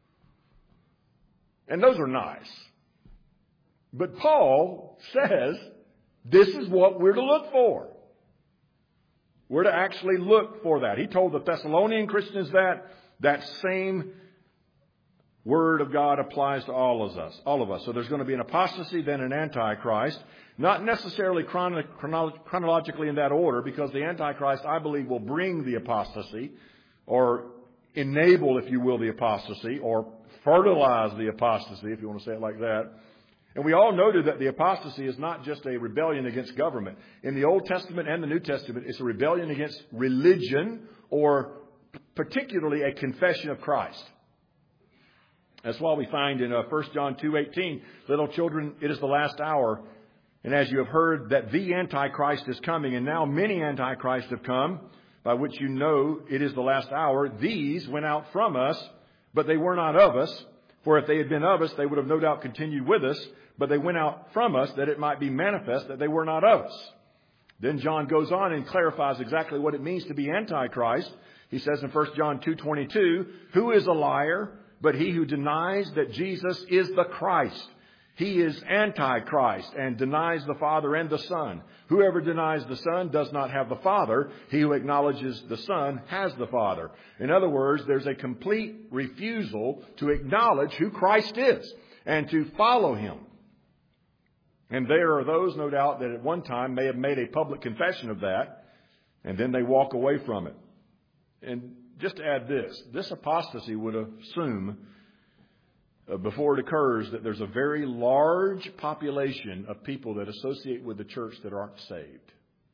And those are nice. But Paul says this is what we're to look for. We're to actually look for that. He told the Thessalonian Christians that. That same Word of God applies to all of us. All of us. So there's going to be an apostasy, then an Antichrist. Not necessarily chrono- chrono- chronologically in that order, because the Antichrist, I believe, will bring the apostasy, or enable, if you will, the apostasy, or fertilize the apostasy, if you want to say it like that. And we all noted that the apostasy is not just a rebellion against government. In the Old Testament and the New Testament, it's a rebellion against religion, or particularly a confession of Christ. That's why we find in uh, First John two eighteen, little children, it is the last hour. And as you have heard that the Antichrist is coming, and now many Antichrists have come, by which you know it is the last hour. These went out from us, but they were not of us. For if they had been of us, they would have no doubt continued with us. But they went out from us that it might be manifest that they were not of us. Then John goes on and clarifies exactly what it means to be Antichrist. He says in First John two twenty-two, who is a liar but he who denies that Jesus is the Christ? He is Antichrist and denies the Father and the Son. Whoever denies the Son does not have the Father. He who acknowledges the Son has the Father. In other words, there's a complete refusal to acknowledge who Christ is and to follow Him. And there are those, no doubt, that at one time may have made a public confession of that, and then they walk away from it. And just to add this, this apostasy would assume, uh, before it occurs, that there's a very large population of people that associate with the church that aren't saved.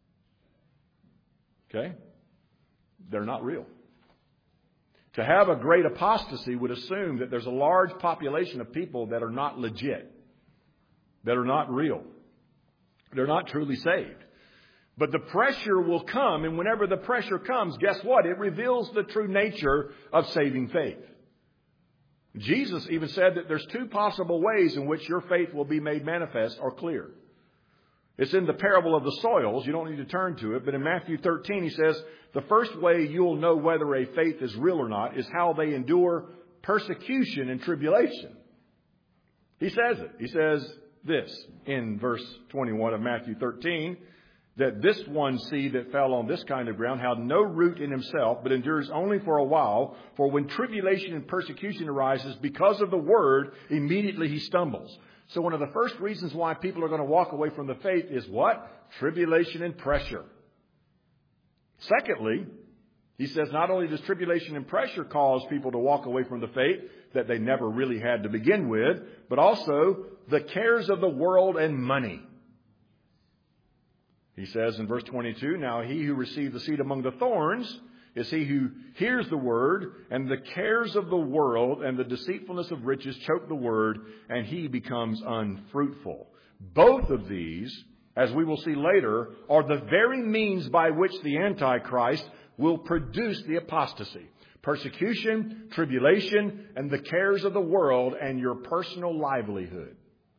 Okay? They're not real. To have a great apostasy would assume that there's a large population of people that are not legit, that are not real. They're not truly saved. But the pressure will come, and whenever the pressure comes, guess what? It reveals the true nature of saving faith. Jesus even said that there's two possible ways in which your faith will be made manifest or clear. It's in the parable of the soils. You don't need to turn to it. But in Matthew thirteen, he says, the first way you'll know whether a faith is real or not is how they endure persecution and tribulation. He says it. He says this in verse twenty-one of Matthew thirteen, that this one seed that fell on this kind of ground had no root in himself, but endures only for a while. For when tribulation and persecution arises because of the word, immediately he stumbles. So one of the first reasons why people are going to walk away from the faith is what? Tribulation and pressure. Secondly, he says not only does tribulation and pressure cause people to walk away from the faith that they never really had to begin with, but also the cares of the world and money. He says in verse twenty-two, now he who received the seed among the thorns is he who hears the word, and the cares of the world and the deceitfulness of riches choke the word, and he becomes unfruitful. Both of these, as we will see later, are the very means by which the Antichrist will produce the apostasy. Persecution, tribulation, and the cares of the world and your personal livelihood.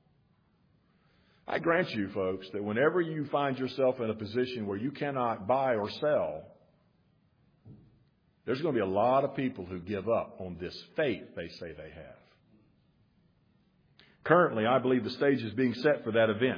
I grant you, folks, that whenever you find yourself in a position where you cannot buy or sell, there's going to be a lot of people who give up on this faith they say they have. Currently, I believe the stage is being set for that event.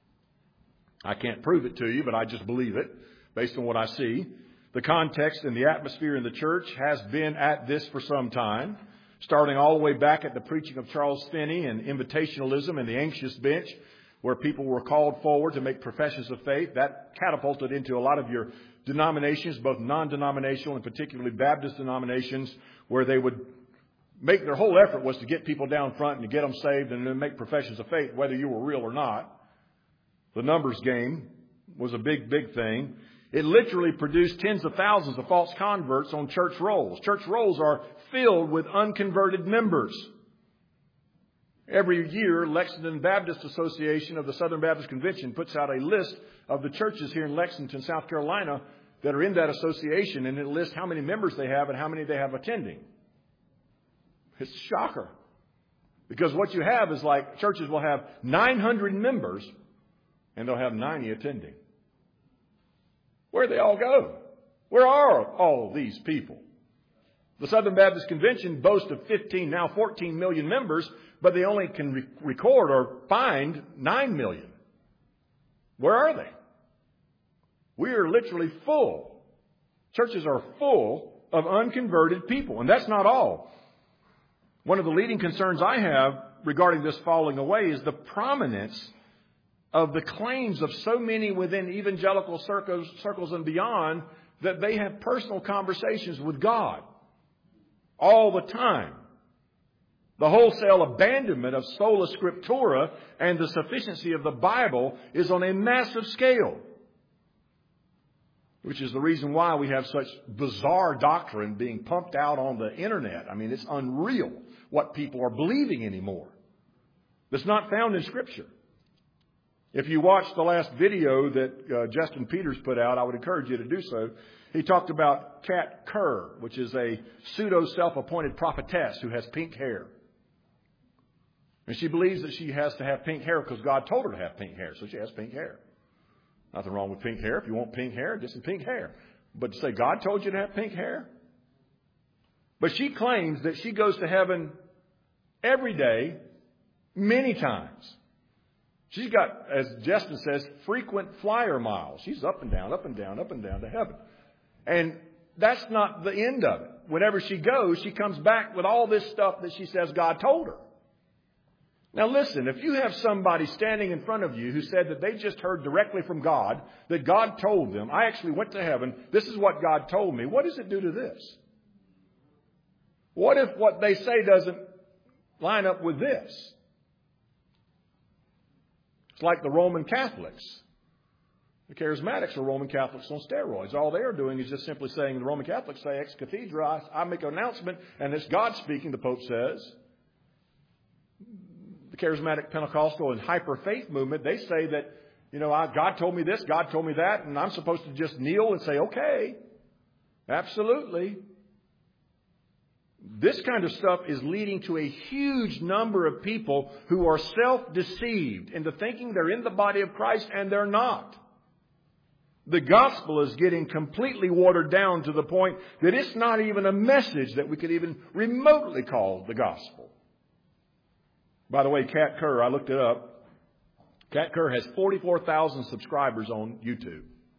I can't prove it to you, but I just believe it based on what I see. The context and the atmosphere in the church has been at this for some time, starting all the way back at the preaching of Charles Finney and invitationalism and the anxious bench, where people were called forward to make professions of faith. That catapulted into a lot of your denominations, both non-denominational and particularly Baptist denominations, where they would make their whole effort was to get people down front and to get them saved and then make professions of faith, whether you were real or not. The numbers game was a big, big thing. It literally produced tens of thousands of false converts on church rolls. Church rolls are filled with unconverted members. Every year, Lexington Baptist Association of the Southern Baptist Convention puts out a list of the churches here in Lexington, South Carolina, that are in that association, and it lists how many members they have and how many they have attending. It's a shocker. Because what you have is like churches will have nine hundred members, and they'll have ninety attending. Where'd they all go? Where are all these people? The Southern Baptist Convention boasts of fifteen, now fourteen million members, but they only can re- record or find nine million. Where are they? We are literally full. Churches are full of unconverted people. And that's not all. One of the leading concerns I have regarding this falling away is the prominence of the claims of so many within evangelical circles, circles and beyond that they have personal conversations with God all the time. The wholesale abandonment of sola scriptura and the sufficiency of the Bible is on a massive scale, which is the reason why we have such bizarre doctrine being pumped out on the internet. I mean, it's unreal what people are believing anymore. That's not found in Scripture. If you watch the last video that uh, Justin Peters put out, I would encourage you to do so. He talked about Kat Kerr, which is a pseudo self-appointed prophetess who has pink hair. And she believes that she has to have pink hair because God told her to have pink hair, so she has pink hair. Nothing wrong with pink hair. If you want pink hair, get some pink hair. But to say God told you to have pink hair? But she claims that she goes to heaven every day, many times. She's got, as Justin says, frequent flyer miles. She's up and down, up and down, up and down to heaven. And that's not the end of it. Whenever she goes, she comes back with all this stuff that she says God told her. Now listen, if you have somebody standing in front of you who said that they just heard directly from God, that God told them, I actually went to heaven, this is what God told me, what does it do to this? What if what they say doesn't line up with this? It's like the Roman Catholics. The Charismatics are Roman Catholics on steroids. All they are doing is just simply saying, the Roman Catholics say ex cathedra, I, I make an announcement, and it's God speaking, the Pope says. The Charismatic Pentecostal and hyper faith movement, they say that, you know, I, God told me this, God told me that, and I'm supposed to just kneel and say, okay, absolutely. This kind of stuff is leading to a huge number of people who are self-deceived into thinking they're in the body of Christ, and they're not. The gospel is getting completely watered down to the point that it's not even a message that we could even remotely call the gospel. By the way, Kat Kerr, I looked it up. Kat Kerr has forty-four thousand subscribers on YouTube.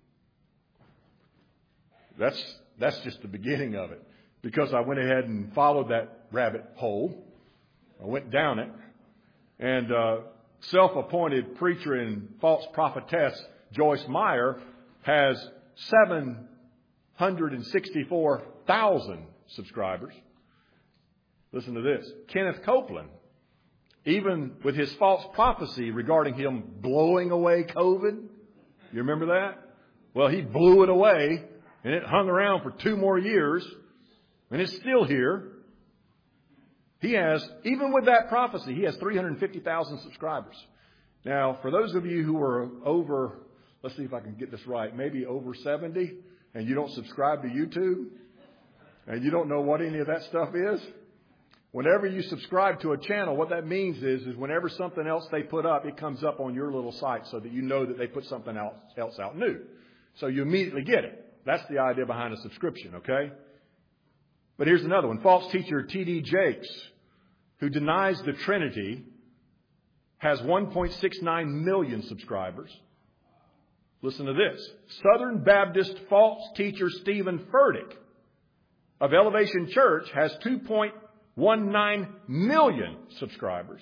That's, that's just the beginning of it. Because I went ahead and followed that rabbit hole. I went down it. And uh, self-appointed preacher and false prophetess Joyce Meyer has seven hundred sixty-four thousand subscribers. Listen to this. Kenneth Copeland, even with his false prophecy regarding him blowing away COVID, You remember that? Well, he blew it away, and it hung around for two more years, and it's still here. He has, even with that prophecy, he has three hundred fifty thousand subscribers. Now, for those of you who are over, let's see if I can get this right, maybe over seventy, and you don't subscribe to YouTube, and you don't know what any of that stuff is, whenever you subscribe to a channel, what that means is, is whenever something else they put up, it comes up on your little site so that you know that they put something else, else out new. So you immediately get it. That's the idea behind a subscription, okay? But here's another one. False teacher T D Jakes, who denies the Trinity, has one point six nine million subscribers. Listen to this. Southern Baptist false teacher Stephen Furtick of Elevation Church has two point one nine million subscribers.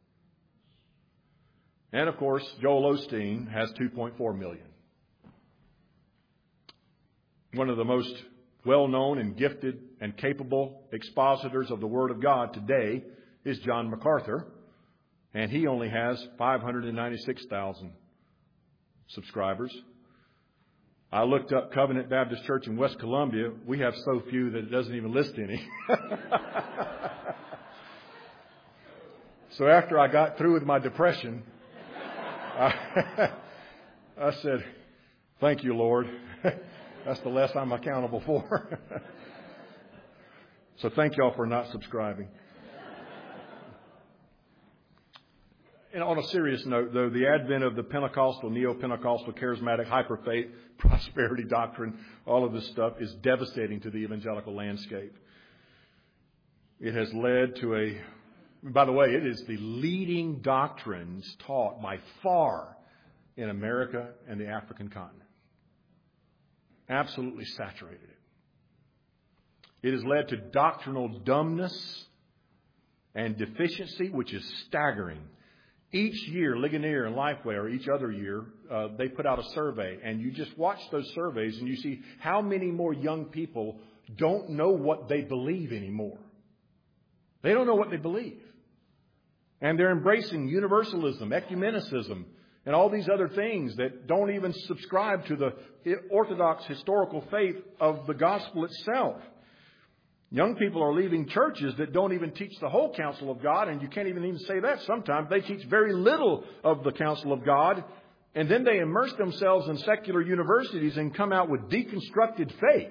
And of course, Joel Osteen has two point four million. One of the most well-known and gifted and capable expositors of the Word of God today is John MacArthur, and he only has five hundred ninety-six thousand subscribers. I looked up Covenant Baptist Church in West Columbia. We have so few that it doesn't even list any. So after I got through with my depression, I, I said, thank you, Lord. That's the less I'm accountable for. So thank y'all for not subscribing. And on a serious note, though, the advent of the Pentecostal, neo-Pentecostal, charismatic, hyper-faith, prosperity doctrine, all of this stuff is devastating to the evangelical landscape. It has led to a, by the way, it is the leading doctrines taught by far in America and the African continent. Absolutely saturated it. It has led to doctrinal dumbness and deficiency, which is staggering. Each year, Ligonier and Lifeway, or each other year, uh, they put out a survey. And you just watch those surveys and you see how many more young people don't know what they believe anymore. They don't know what they believe. And they're embracing universalism, ecumenicism, and all these other things that don't even subscribe to the orthodox historical faith of the gospel itself. Young people are leaving churches that don't even teach the whole counsel of God, and you can't even even say that sometimes. They teach very little of the counsel of God, and then they immerse themselves in secular universities and come out with deconstructed faith.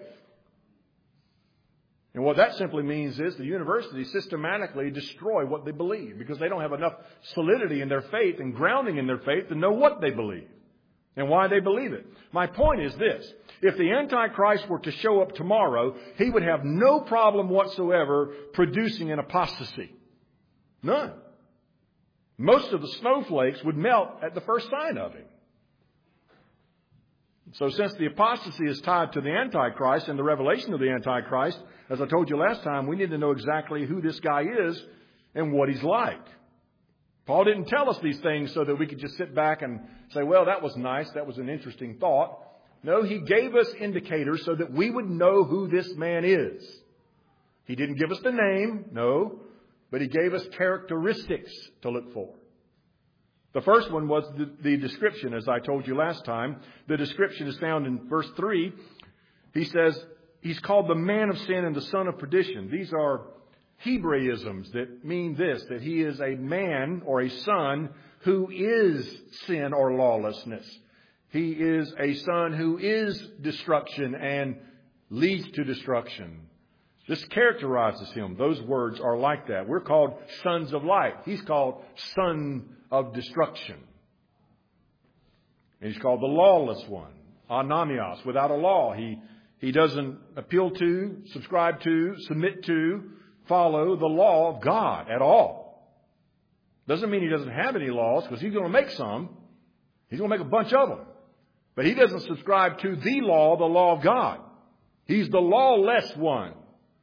And what that simply means is the universities systematically destroy what they believe because they don't have enough solidity in their faith and grounding in their faith to know what they believe and why they believe it. My point is this. If the Antichrist were to show up tomorrow, he would have no problem whatsoever producing an apostasy. None. Most of the snowflakes would melt at the first sign of him. So since the apostasy is tied to the Antichrist and the revelation of the Antichrist, as I told you last time, we need to know exactly who this guy is and what he's like. Paul didn't tell us these things so that we could just sit back and say, well, that was nice. That was an interesting thought. No, he gave us indicators so that we would know who this man is. He didn't give us the name, no, but he gave us characteristics to look for. The first one was the, the description, as I told you last time. The description is found in verse three. He says, he's called the man of sin and the son of perdition. These are Hebraisms that mean this, that he is a man or a son who is sin or lawlessness. He is a son who is destruction and leads to destruction. This characterizes him. Those words are like that. We're called sons of light. He's called son of destruction. And he's called the lawless one. Ananias, without a law. He, he doesn't appeal to, subscribe to, submit to, follow the law of God at all. Doesn't mean he doesn't have any laws, because he's going to make some. He's going to make a bunch of them. But he doesn't subscribe to the law, the law of God. He's the lawless one.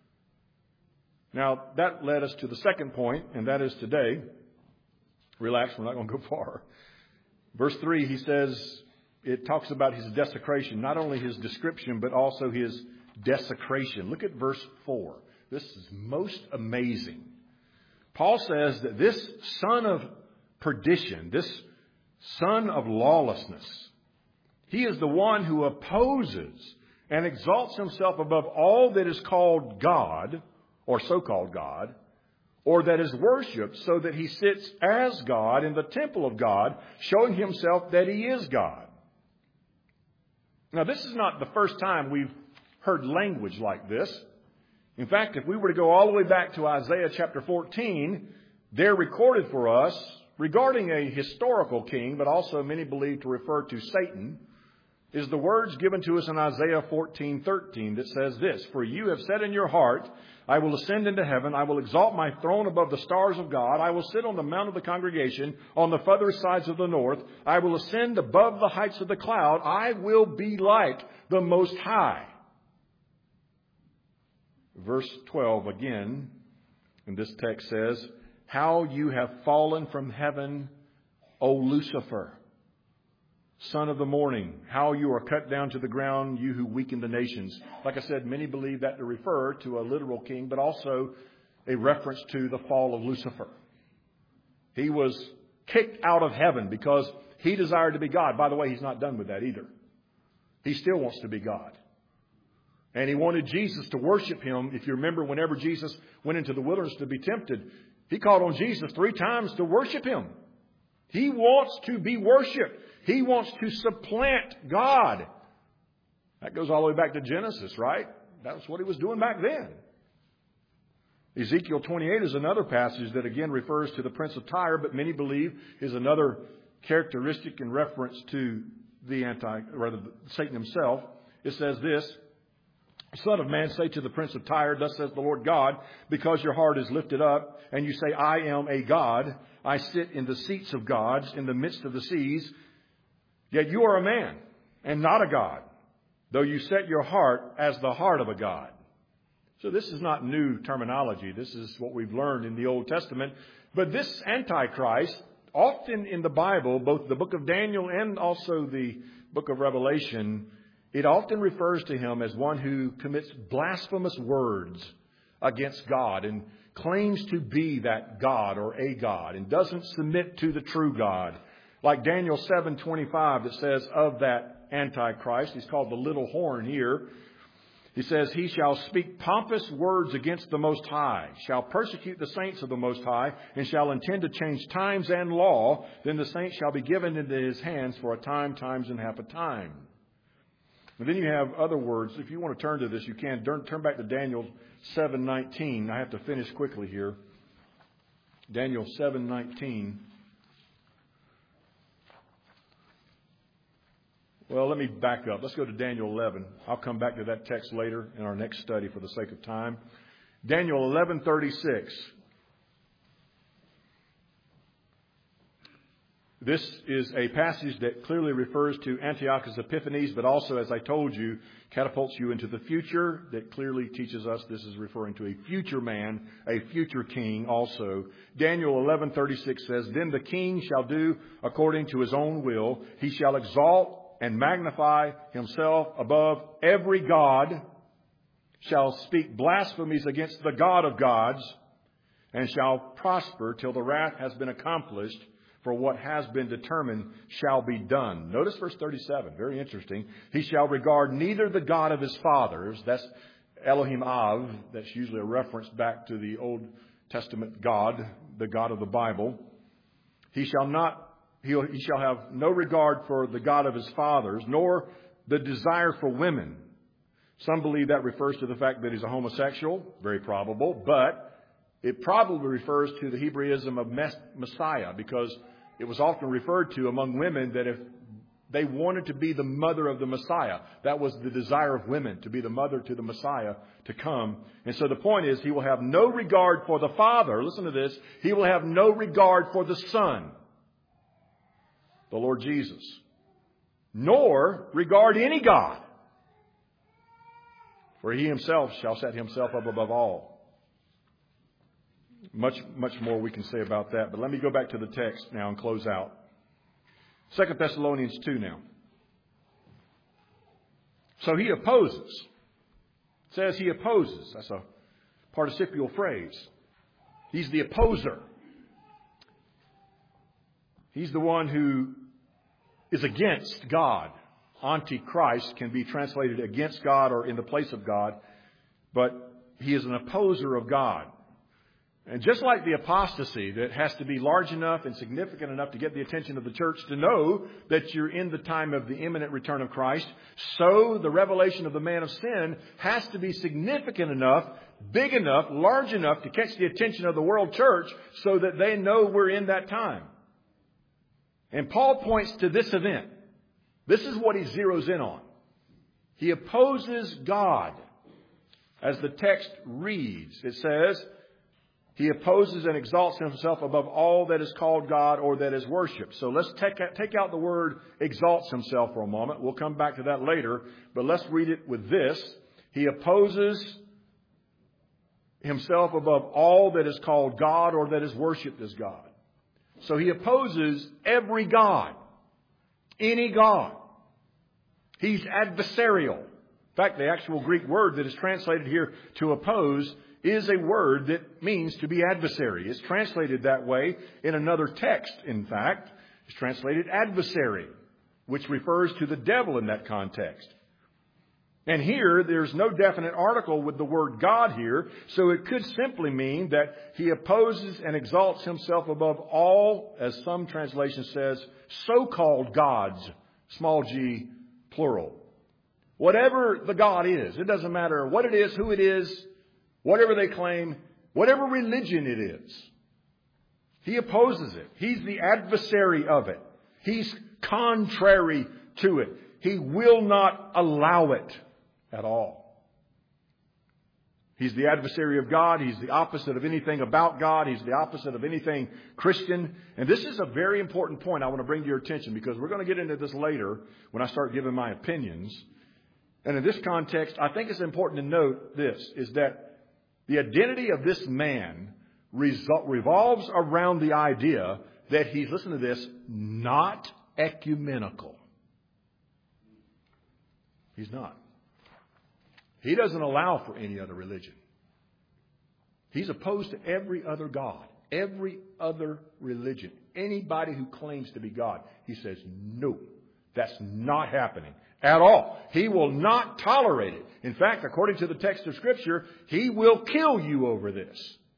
Now, that led us to the second point, and that is today. Relax, we're not going to go far. Verse three, he says, it talks about his desecration. Not only his description, but also his desecration. Look at verse four. This is most amazing. Paul says that this son of perdition, this son of lawlessness, He is the one who opposes and exalts himself above all that is called God, or so-called God, or that is worshipped, so that he sits as God in the temple of God, showing himself that he is God. Now, this is not the first time we've heard language like this. In fact, if we were to go all the way back to Isaiah chapter fourteen, they're recorded for us regarding a historical king, but also many believe to refer to Satan, is the words given to us in Isaiah fourteen thirteen that says this, "For you have said in your heart, I will ascend into heaven. I will exalt my throne above the stars of God. I will sit on the mount of the congregation on the furthest sides of the north. I will ascend above the heights of the cloud. I will be like the Most High." Verse twelve again, in this text says, "How you have fallen from heaven, O Lucifer, son of the morning, how you are cut down to the ground, you who weaken the nations." Like I said, many believe that to refer to a literal king, but also a reference to the fall of Lucifer. He was kicked out of heaven because he desired to be God. By the way, he's not done with that either. He still wants to be God. And he wanted Jesus to worship him. If you remember, whenever Jesus went into the wilderness to be tempted, he called on Jesus three times to worship him. He wants to be worshiped. He wants to supplant God. That goes all the way back to Genesis, right? That's what he was doing back then. Ezekiel twenty-eight is another passage that again refers to the prince of Tyre, but many believe is another characteristic in reference to the anti, rather Satan himself. It says this, "Son of man, say to the prince of Tyre, thus says the Lord God, because your heart is lifted up, and you say, I am a God. I sit in the seats of gods in the midst of the seas. Yet you are a man and not a God, though you set your heart as the heart of a God." So this is not new terminology. This is what we've learned in the Old Testament. But this Antichrist, often in the Bible, both the book of Daniel and also the book of Revelation, it often refers to him as one who commits blasphemous words against God and claims to be that God or a God and doesn't submit to the true God. Like Daniel seven twenty-five that says of that Antichrist, he's called the little horn here. He says, "He shall speak pompous words against the Most High, shall persecute the saints of the Most High, and shall intend to change times and law. Then the saints shall be given into his hands for a time, times, and half a time." And then you have other words. If you want to turn to this, you can. Turn back to Daniel seven nineteen. I have to finish quickly here. Daniel seven nineteen. Well, let me back up. Let's go to Daniel eleven. I'll come back to that text later in our next study for the sake of time. Daniel eleven thirty-six. This is a passage that clearly refers to Antiochus Epiphanes, but also, as I told you, catapults you into the future. That clearly teaches us this is referring to a future man, a future king also. Daniel eleven thirty-six says, "Then the king shall do according to his own will. He shall exalt and magnify himself above every god, shall speak blasphemies against the God of gods, and shall prosper till the wrath has been accomplished, for what has been determined shall be done." Notice verse thirty-seven, very interesting. "He shall regard neither the God of his fathers," that's Elohim Av, that's usually a reference back to the Old Testament God, the God of the Bible. "He shall not He'll, he shall have no regard for the God of his fathers, nor the desire for women." Some believe that refers to the fact that he's a homosexual. Very probable. But it probably refers to the Hebraism of Messiah, because it was often referred to among women that if they wanted to be the mother of the Messiah, that was the desire of women, to be the mother to the Messiah to come. And so the point is, he will have no regard for the Father. Listen to this. He will have no regard for the Son, the Lord Jesus, nor regard any God, for he himself shall set himself up above all. Much, much more we can say about that, but let me go back to the text now and close out. Second Thessalonians two now. So he opposes. It says he opposes. That's a participial phrase. He's the opposer. He's the one who is against God. Antichrist can be translated against God or in the place of God, but he is an opposer of God. And just like the apostasy that has to be large enough and significant enough to get the attention of the church to know that you're in the time of the imminent return of Christ, so the revelation of the man of sin has to be significant enough, big enough, large enough to catch the attention of the world church so that they know we're in that time. And Paul points to this event. This is what he zeroes in on. He opposes God. As the text reads, it says, he opposes and exalts himself above all that is called God or that is worshipped. So let's take, take out the word exalts himself for a moment. We'll come back to that later. But let's read it with this. He opposes himself above all that is called God or that is worshipped as God. So he opposes every God, any God. He's adversarial. In fact, the actual Greek word that is translated here to oppose is a word that means to be adversary. It's translated that way in another text, in fact. It's translated adversary, which refers to the devil in that context. And here, there's no definite article with the word God here, so it could simply mean that he opposes and exalts himself above all, as some translation says, so-called gods, small g, plural. Whatever the God is, it doesn't matter what it is, who it is, whatever they claim, whatever religion it is. He opposes it. He's the adversary of it. He's contrary to it. He will not allow it at all. He's the adversary of God. He's the opposite of anything about God. He's the opposite of anything Christian. And this is a very important point I want to bring to your attention, because we're going to get into this later when I start giving my opinions. And in this context, I think it's important to note this, is that the identity of this man resol- revolves around the idea that he's, listen to this, not ecumenical. He's not. He doesn't allow for any other religion. He's opposed to every other God, every other religion, anybody who claims to be God. He says, no, that's not happening at all. He will not tolerate it. In fact, according to the text of Scripture, he will kill you over this.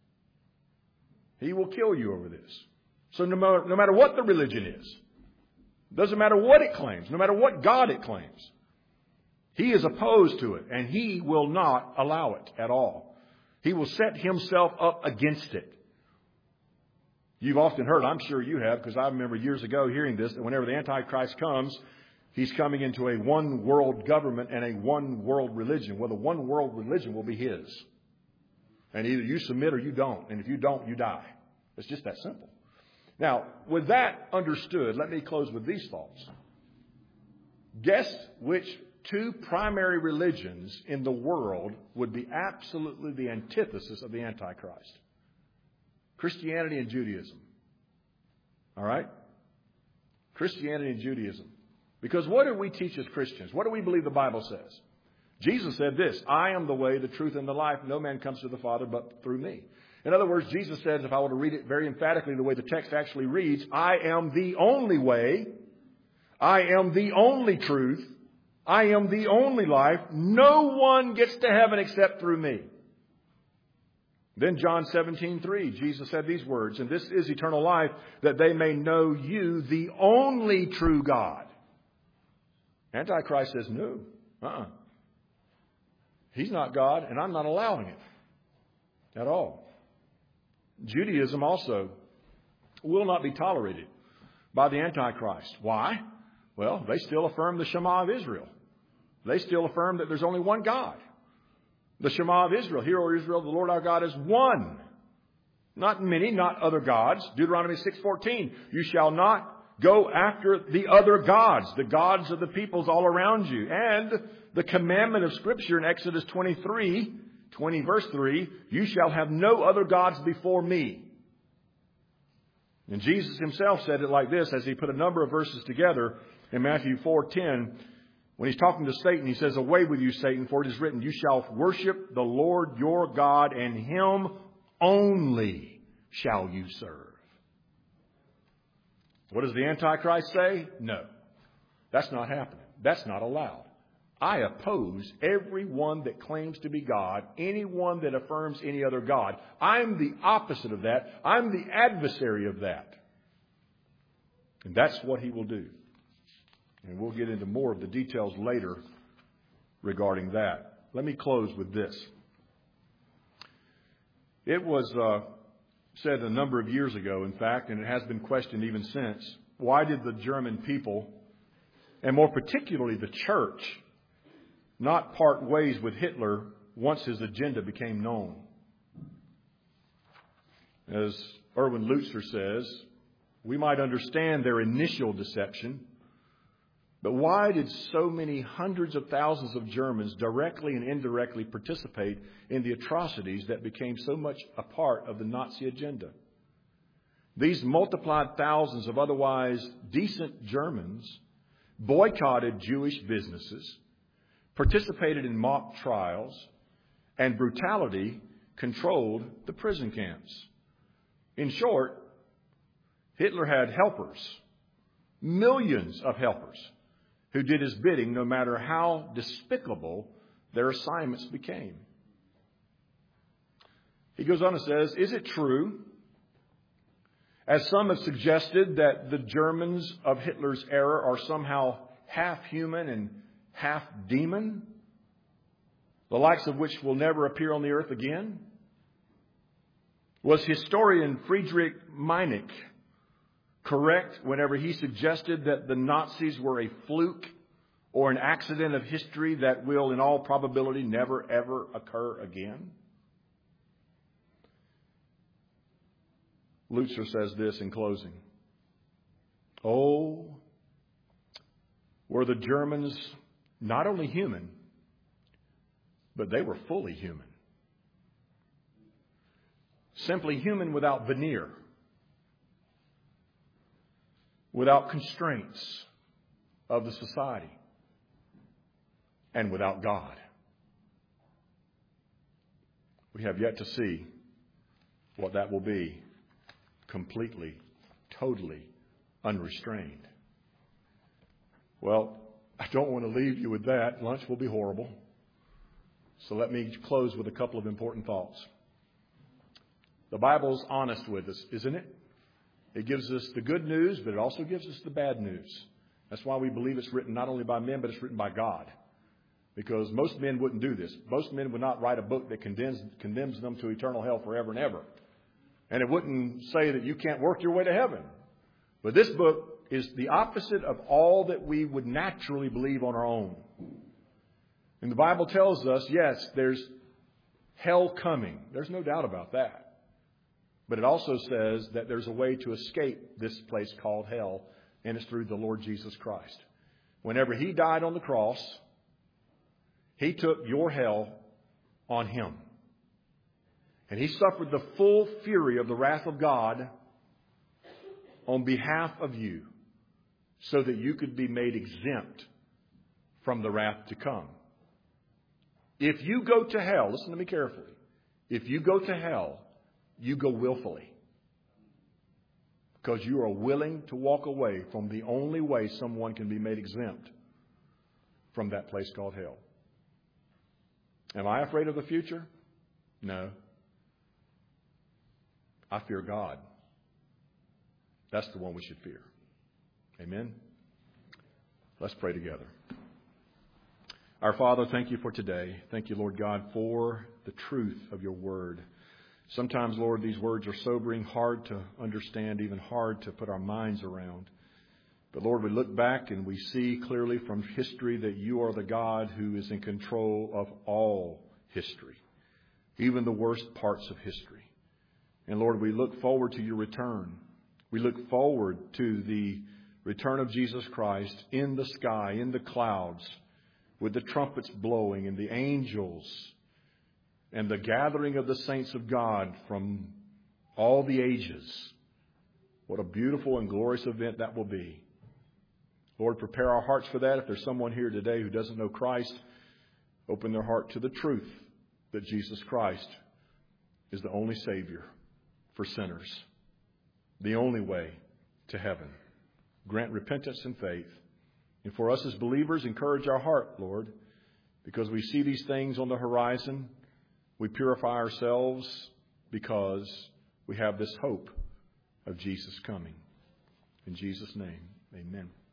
He will kill you over this. So no matter, no matter what the religion is, doesn't matter what it claims, no matter what God it claims, he is opposed to it, and he will not allow it at all. He will set himself up against it. You've often heard, I'm sure you have, because I remember years ago hearing this, that whenever the Antichrist comes, he's coming into a one world government and a one world religion. Well, the one world religion will be his. And either you submit or you don't. And if you don't, you die. It's just that simple. Now, with that understood, let me close with these thoughts. Guess which two primary religions in the world would be absolutely the antithesis of the Antichrist? Christianity and Judaism. All right? Christianity and Judaism. Because what do we teach as Christians? What do we believe the Bible says? Jesus said this, I am the way, the truth, and the life. No man comes to the Father but through me. In other words, Jesus says, if I were to read it very emphatically the way the text actually reads, I am the only way. I am the only truth. I am the only life. No one gets to heaven except through me. Then John seventeen three, Jesus said these words, and this is eternal life, that they may know you, the only true God. Antichrist says, no, uh-uh. He's not God, and I'm not allowing it at all. Judaism also will not be tolerated by the Antichrist. Why? Well, they still affirm the Shema of Israel. They still affirm that there's only one God. The Shema of Israel, Hear, O Israel, the Lord our God is one. Not many, not other gods. Deuteronomy six fourteen, you shall not go after the other gods, the gods of the peoples all around you. And the commandment of Scripture in Exodus twenty-three, twenty verse three, you shall have no other gods before me. And Jesus himself said it like this as he put a number of verses together in Matthew four ten. When he's talking to Satan, he says, away with you, Satan, for it is written, you shall worship the Lord your God, and him only shall you serve. What does the Antichrist say? No. That's not happening. That's not allowed. I oppose everyone that claims to be God, anyone that affirms any other God. I'm the opposite of that. I'm the adversary of that. And that's what he will do. And we'll get into more of the details later regarding that. Let me close with this. It was uh, said a number of years ago, in fact, and it has been questioned even since, why did the German people, and more particularly the church, not part ways with Hitler once his agenda became known? As Erwin Lutzer says, we might understand their initial deception, but why did so many hundreds of thousands of Germans directly and indirectly participate in the atrocities that became so much a part of the Nazi agenda? These multiplied thousands of otherwise decent Germans boycotted Jewish businesses, participated in mock trials, and brutality controlled the prison camps. In short, Hitler had helpers, millions of helpers, who did his bidding no matter how despicable their assignments became. He goes on and says, is it true, as some have suggested, that the Germans of Hitler's era are somehow half human and half demon, the likes of which will never appear on the earth again? Was historian Friedrich Meinecke correct whenever he suggested that the Nazis were a fluke or an accident of history that will, in all probability, never, ever occur again? Lutzer says this in closing. Oh, were the Germans not only human, but they were fully human. Simply human without veneer, without constraints of the society, and without God. We have yet to see what that will be, completely, totally unrestrained. Well, I don't want to leave you with that. Lunch will be horrible. So let me close with a couple of important thoughts. The Bible's honest with us, isn't it? It gives us the good news, but it also gives us the bad news. That's why we believe it's written not only by men, but it's written by God. Because most men wouldn't do this. Most men would not write a book that condemns, condemns them to eternal hell forever and ever. And it wouldn't say that you can't work your way to heaven. But this book is the opposite of all that we would naturally believe on our own. And the Bible tells us, yes, there's hell coming. There's no doubt about that. But it also says that there's a way to escape this place called hell, and it's through the Lord Jesus Christ. Whenever He died on the cross, He took your hell on Him. And He suffered the full fury of the wrath of God on behalf of you, so that you could be made exempt from the wrath to come. If you go to hell, listen to me carefully. If you go to hell, you go willfully. Because you are willing to walk away from the only way someone can be made exempt from that place called hell. Am I afraid of the future? No. I fear God. That's the one we should fear. Amen? Let's pray together. Our Father, thank you for today. Thank you, Lord God, for the truth of your word. Sometimes, Lord, these words are sobering, hard to understand, even hard to put our minds around. But, Lord, we look back and we see clearly from history that you are the God who is in control of all history, even the worst parts of history. And, Lord, we look forward to your return. We look forward to the return of Jesus Christ in the sky, in the clouds, with the trumpets blowing and the angels and the gathering of the saints of God from all the ages. What a beautiful and glorious event that will be. Lord, prepare our hearts for that. If there's someone here today who doesn't know Christ, open their heart to the truth that Jesus Christ is the only Savior for sinners, the only way to heaven. Grant repentance and faith. And for us as believers, encourage our heart, Lord, because we see these things on the horizon. We purify ourselves because we have this hope of Jesus coming. In Jesus' name, amen.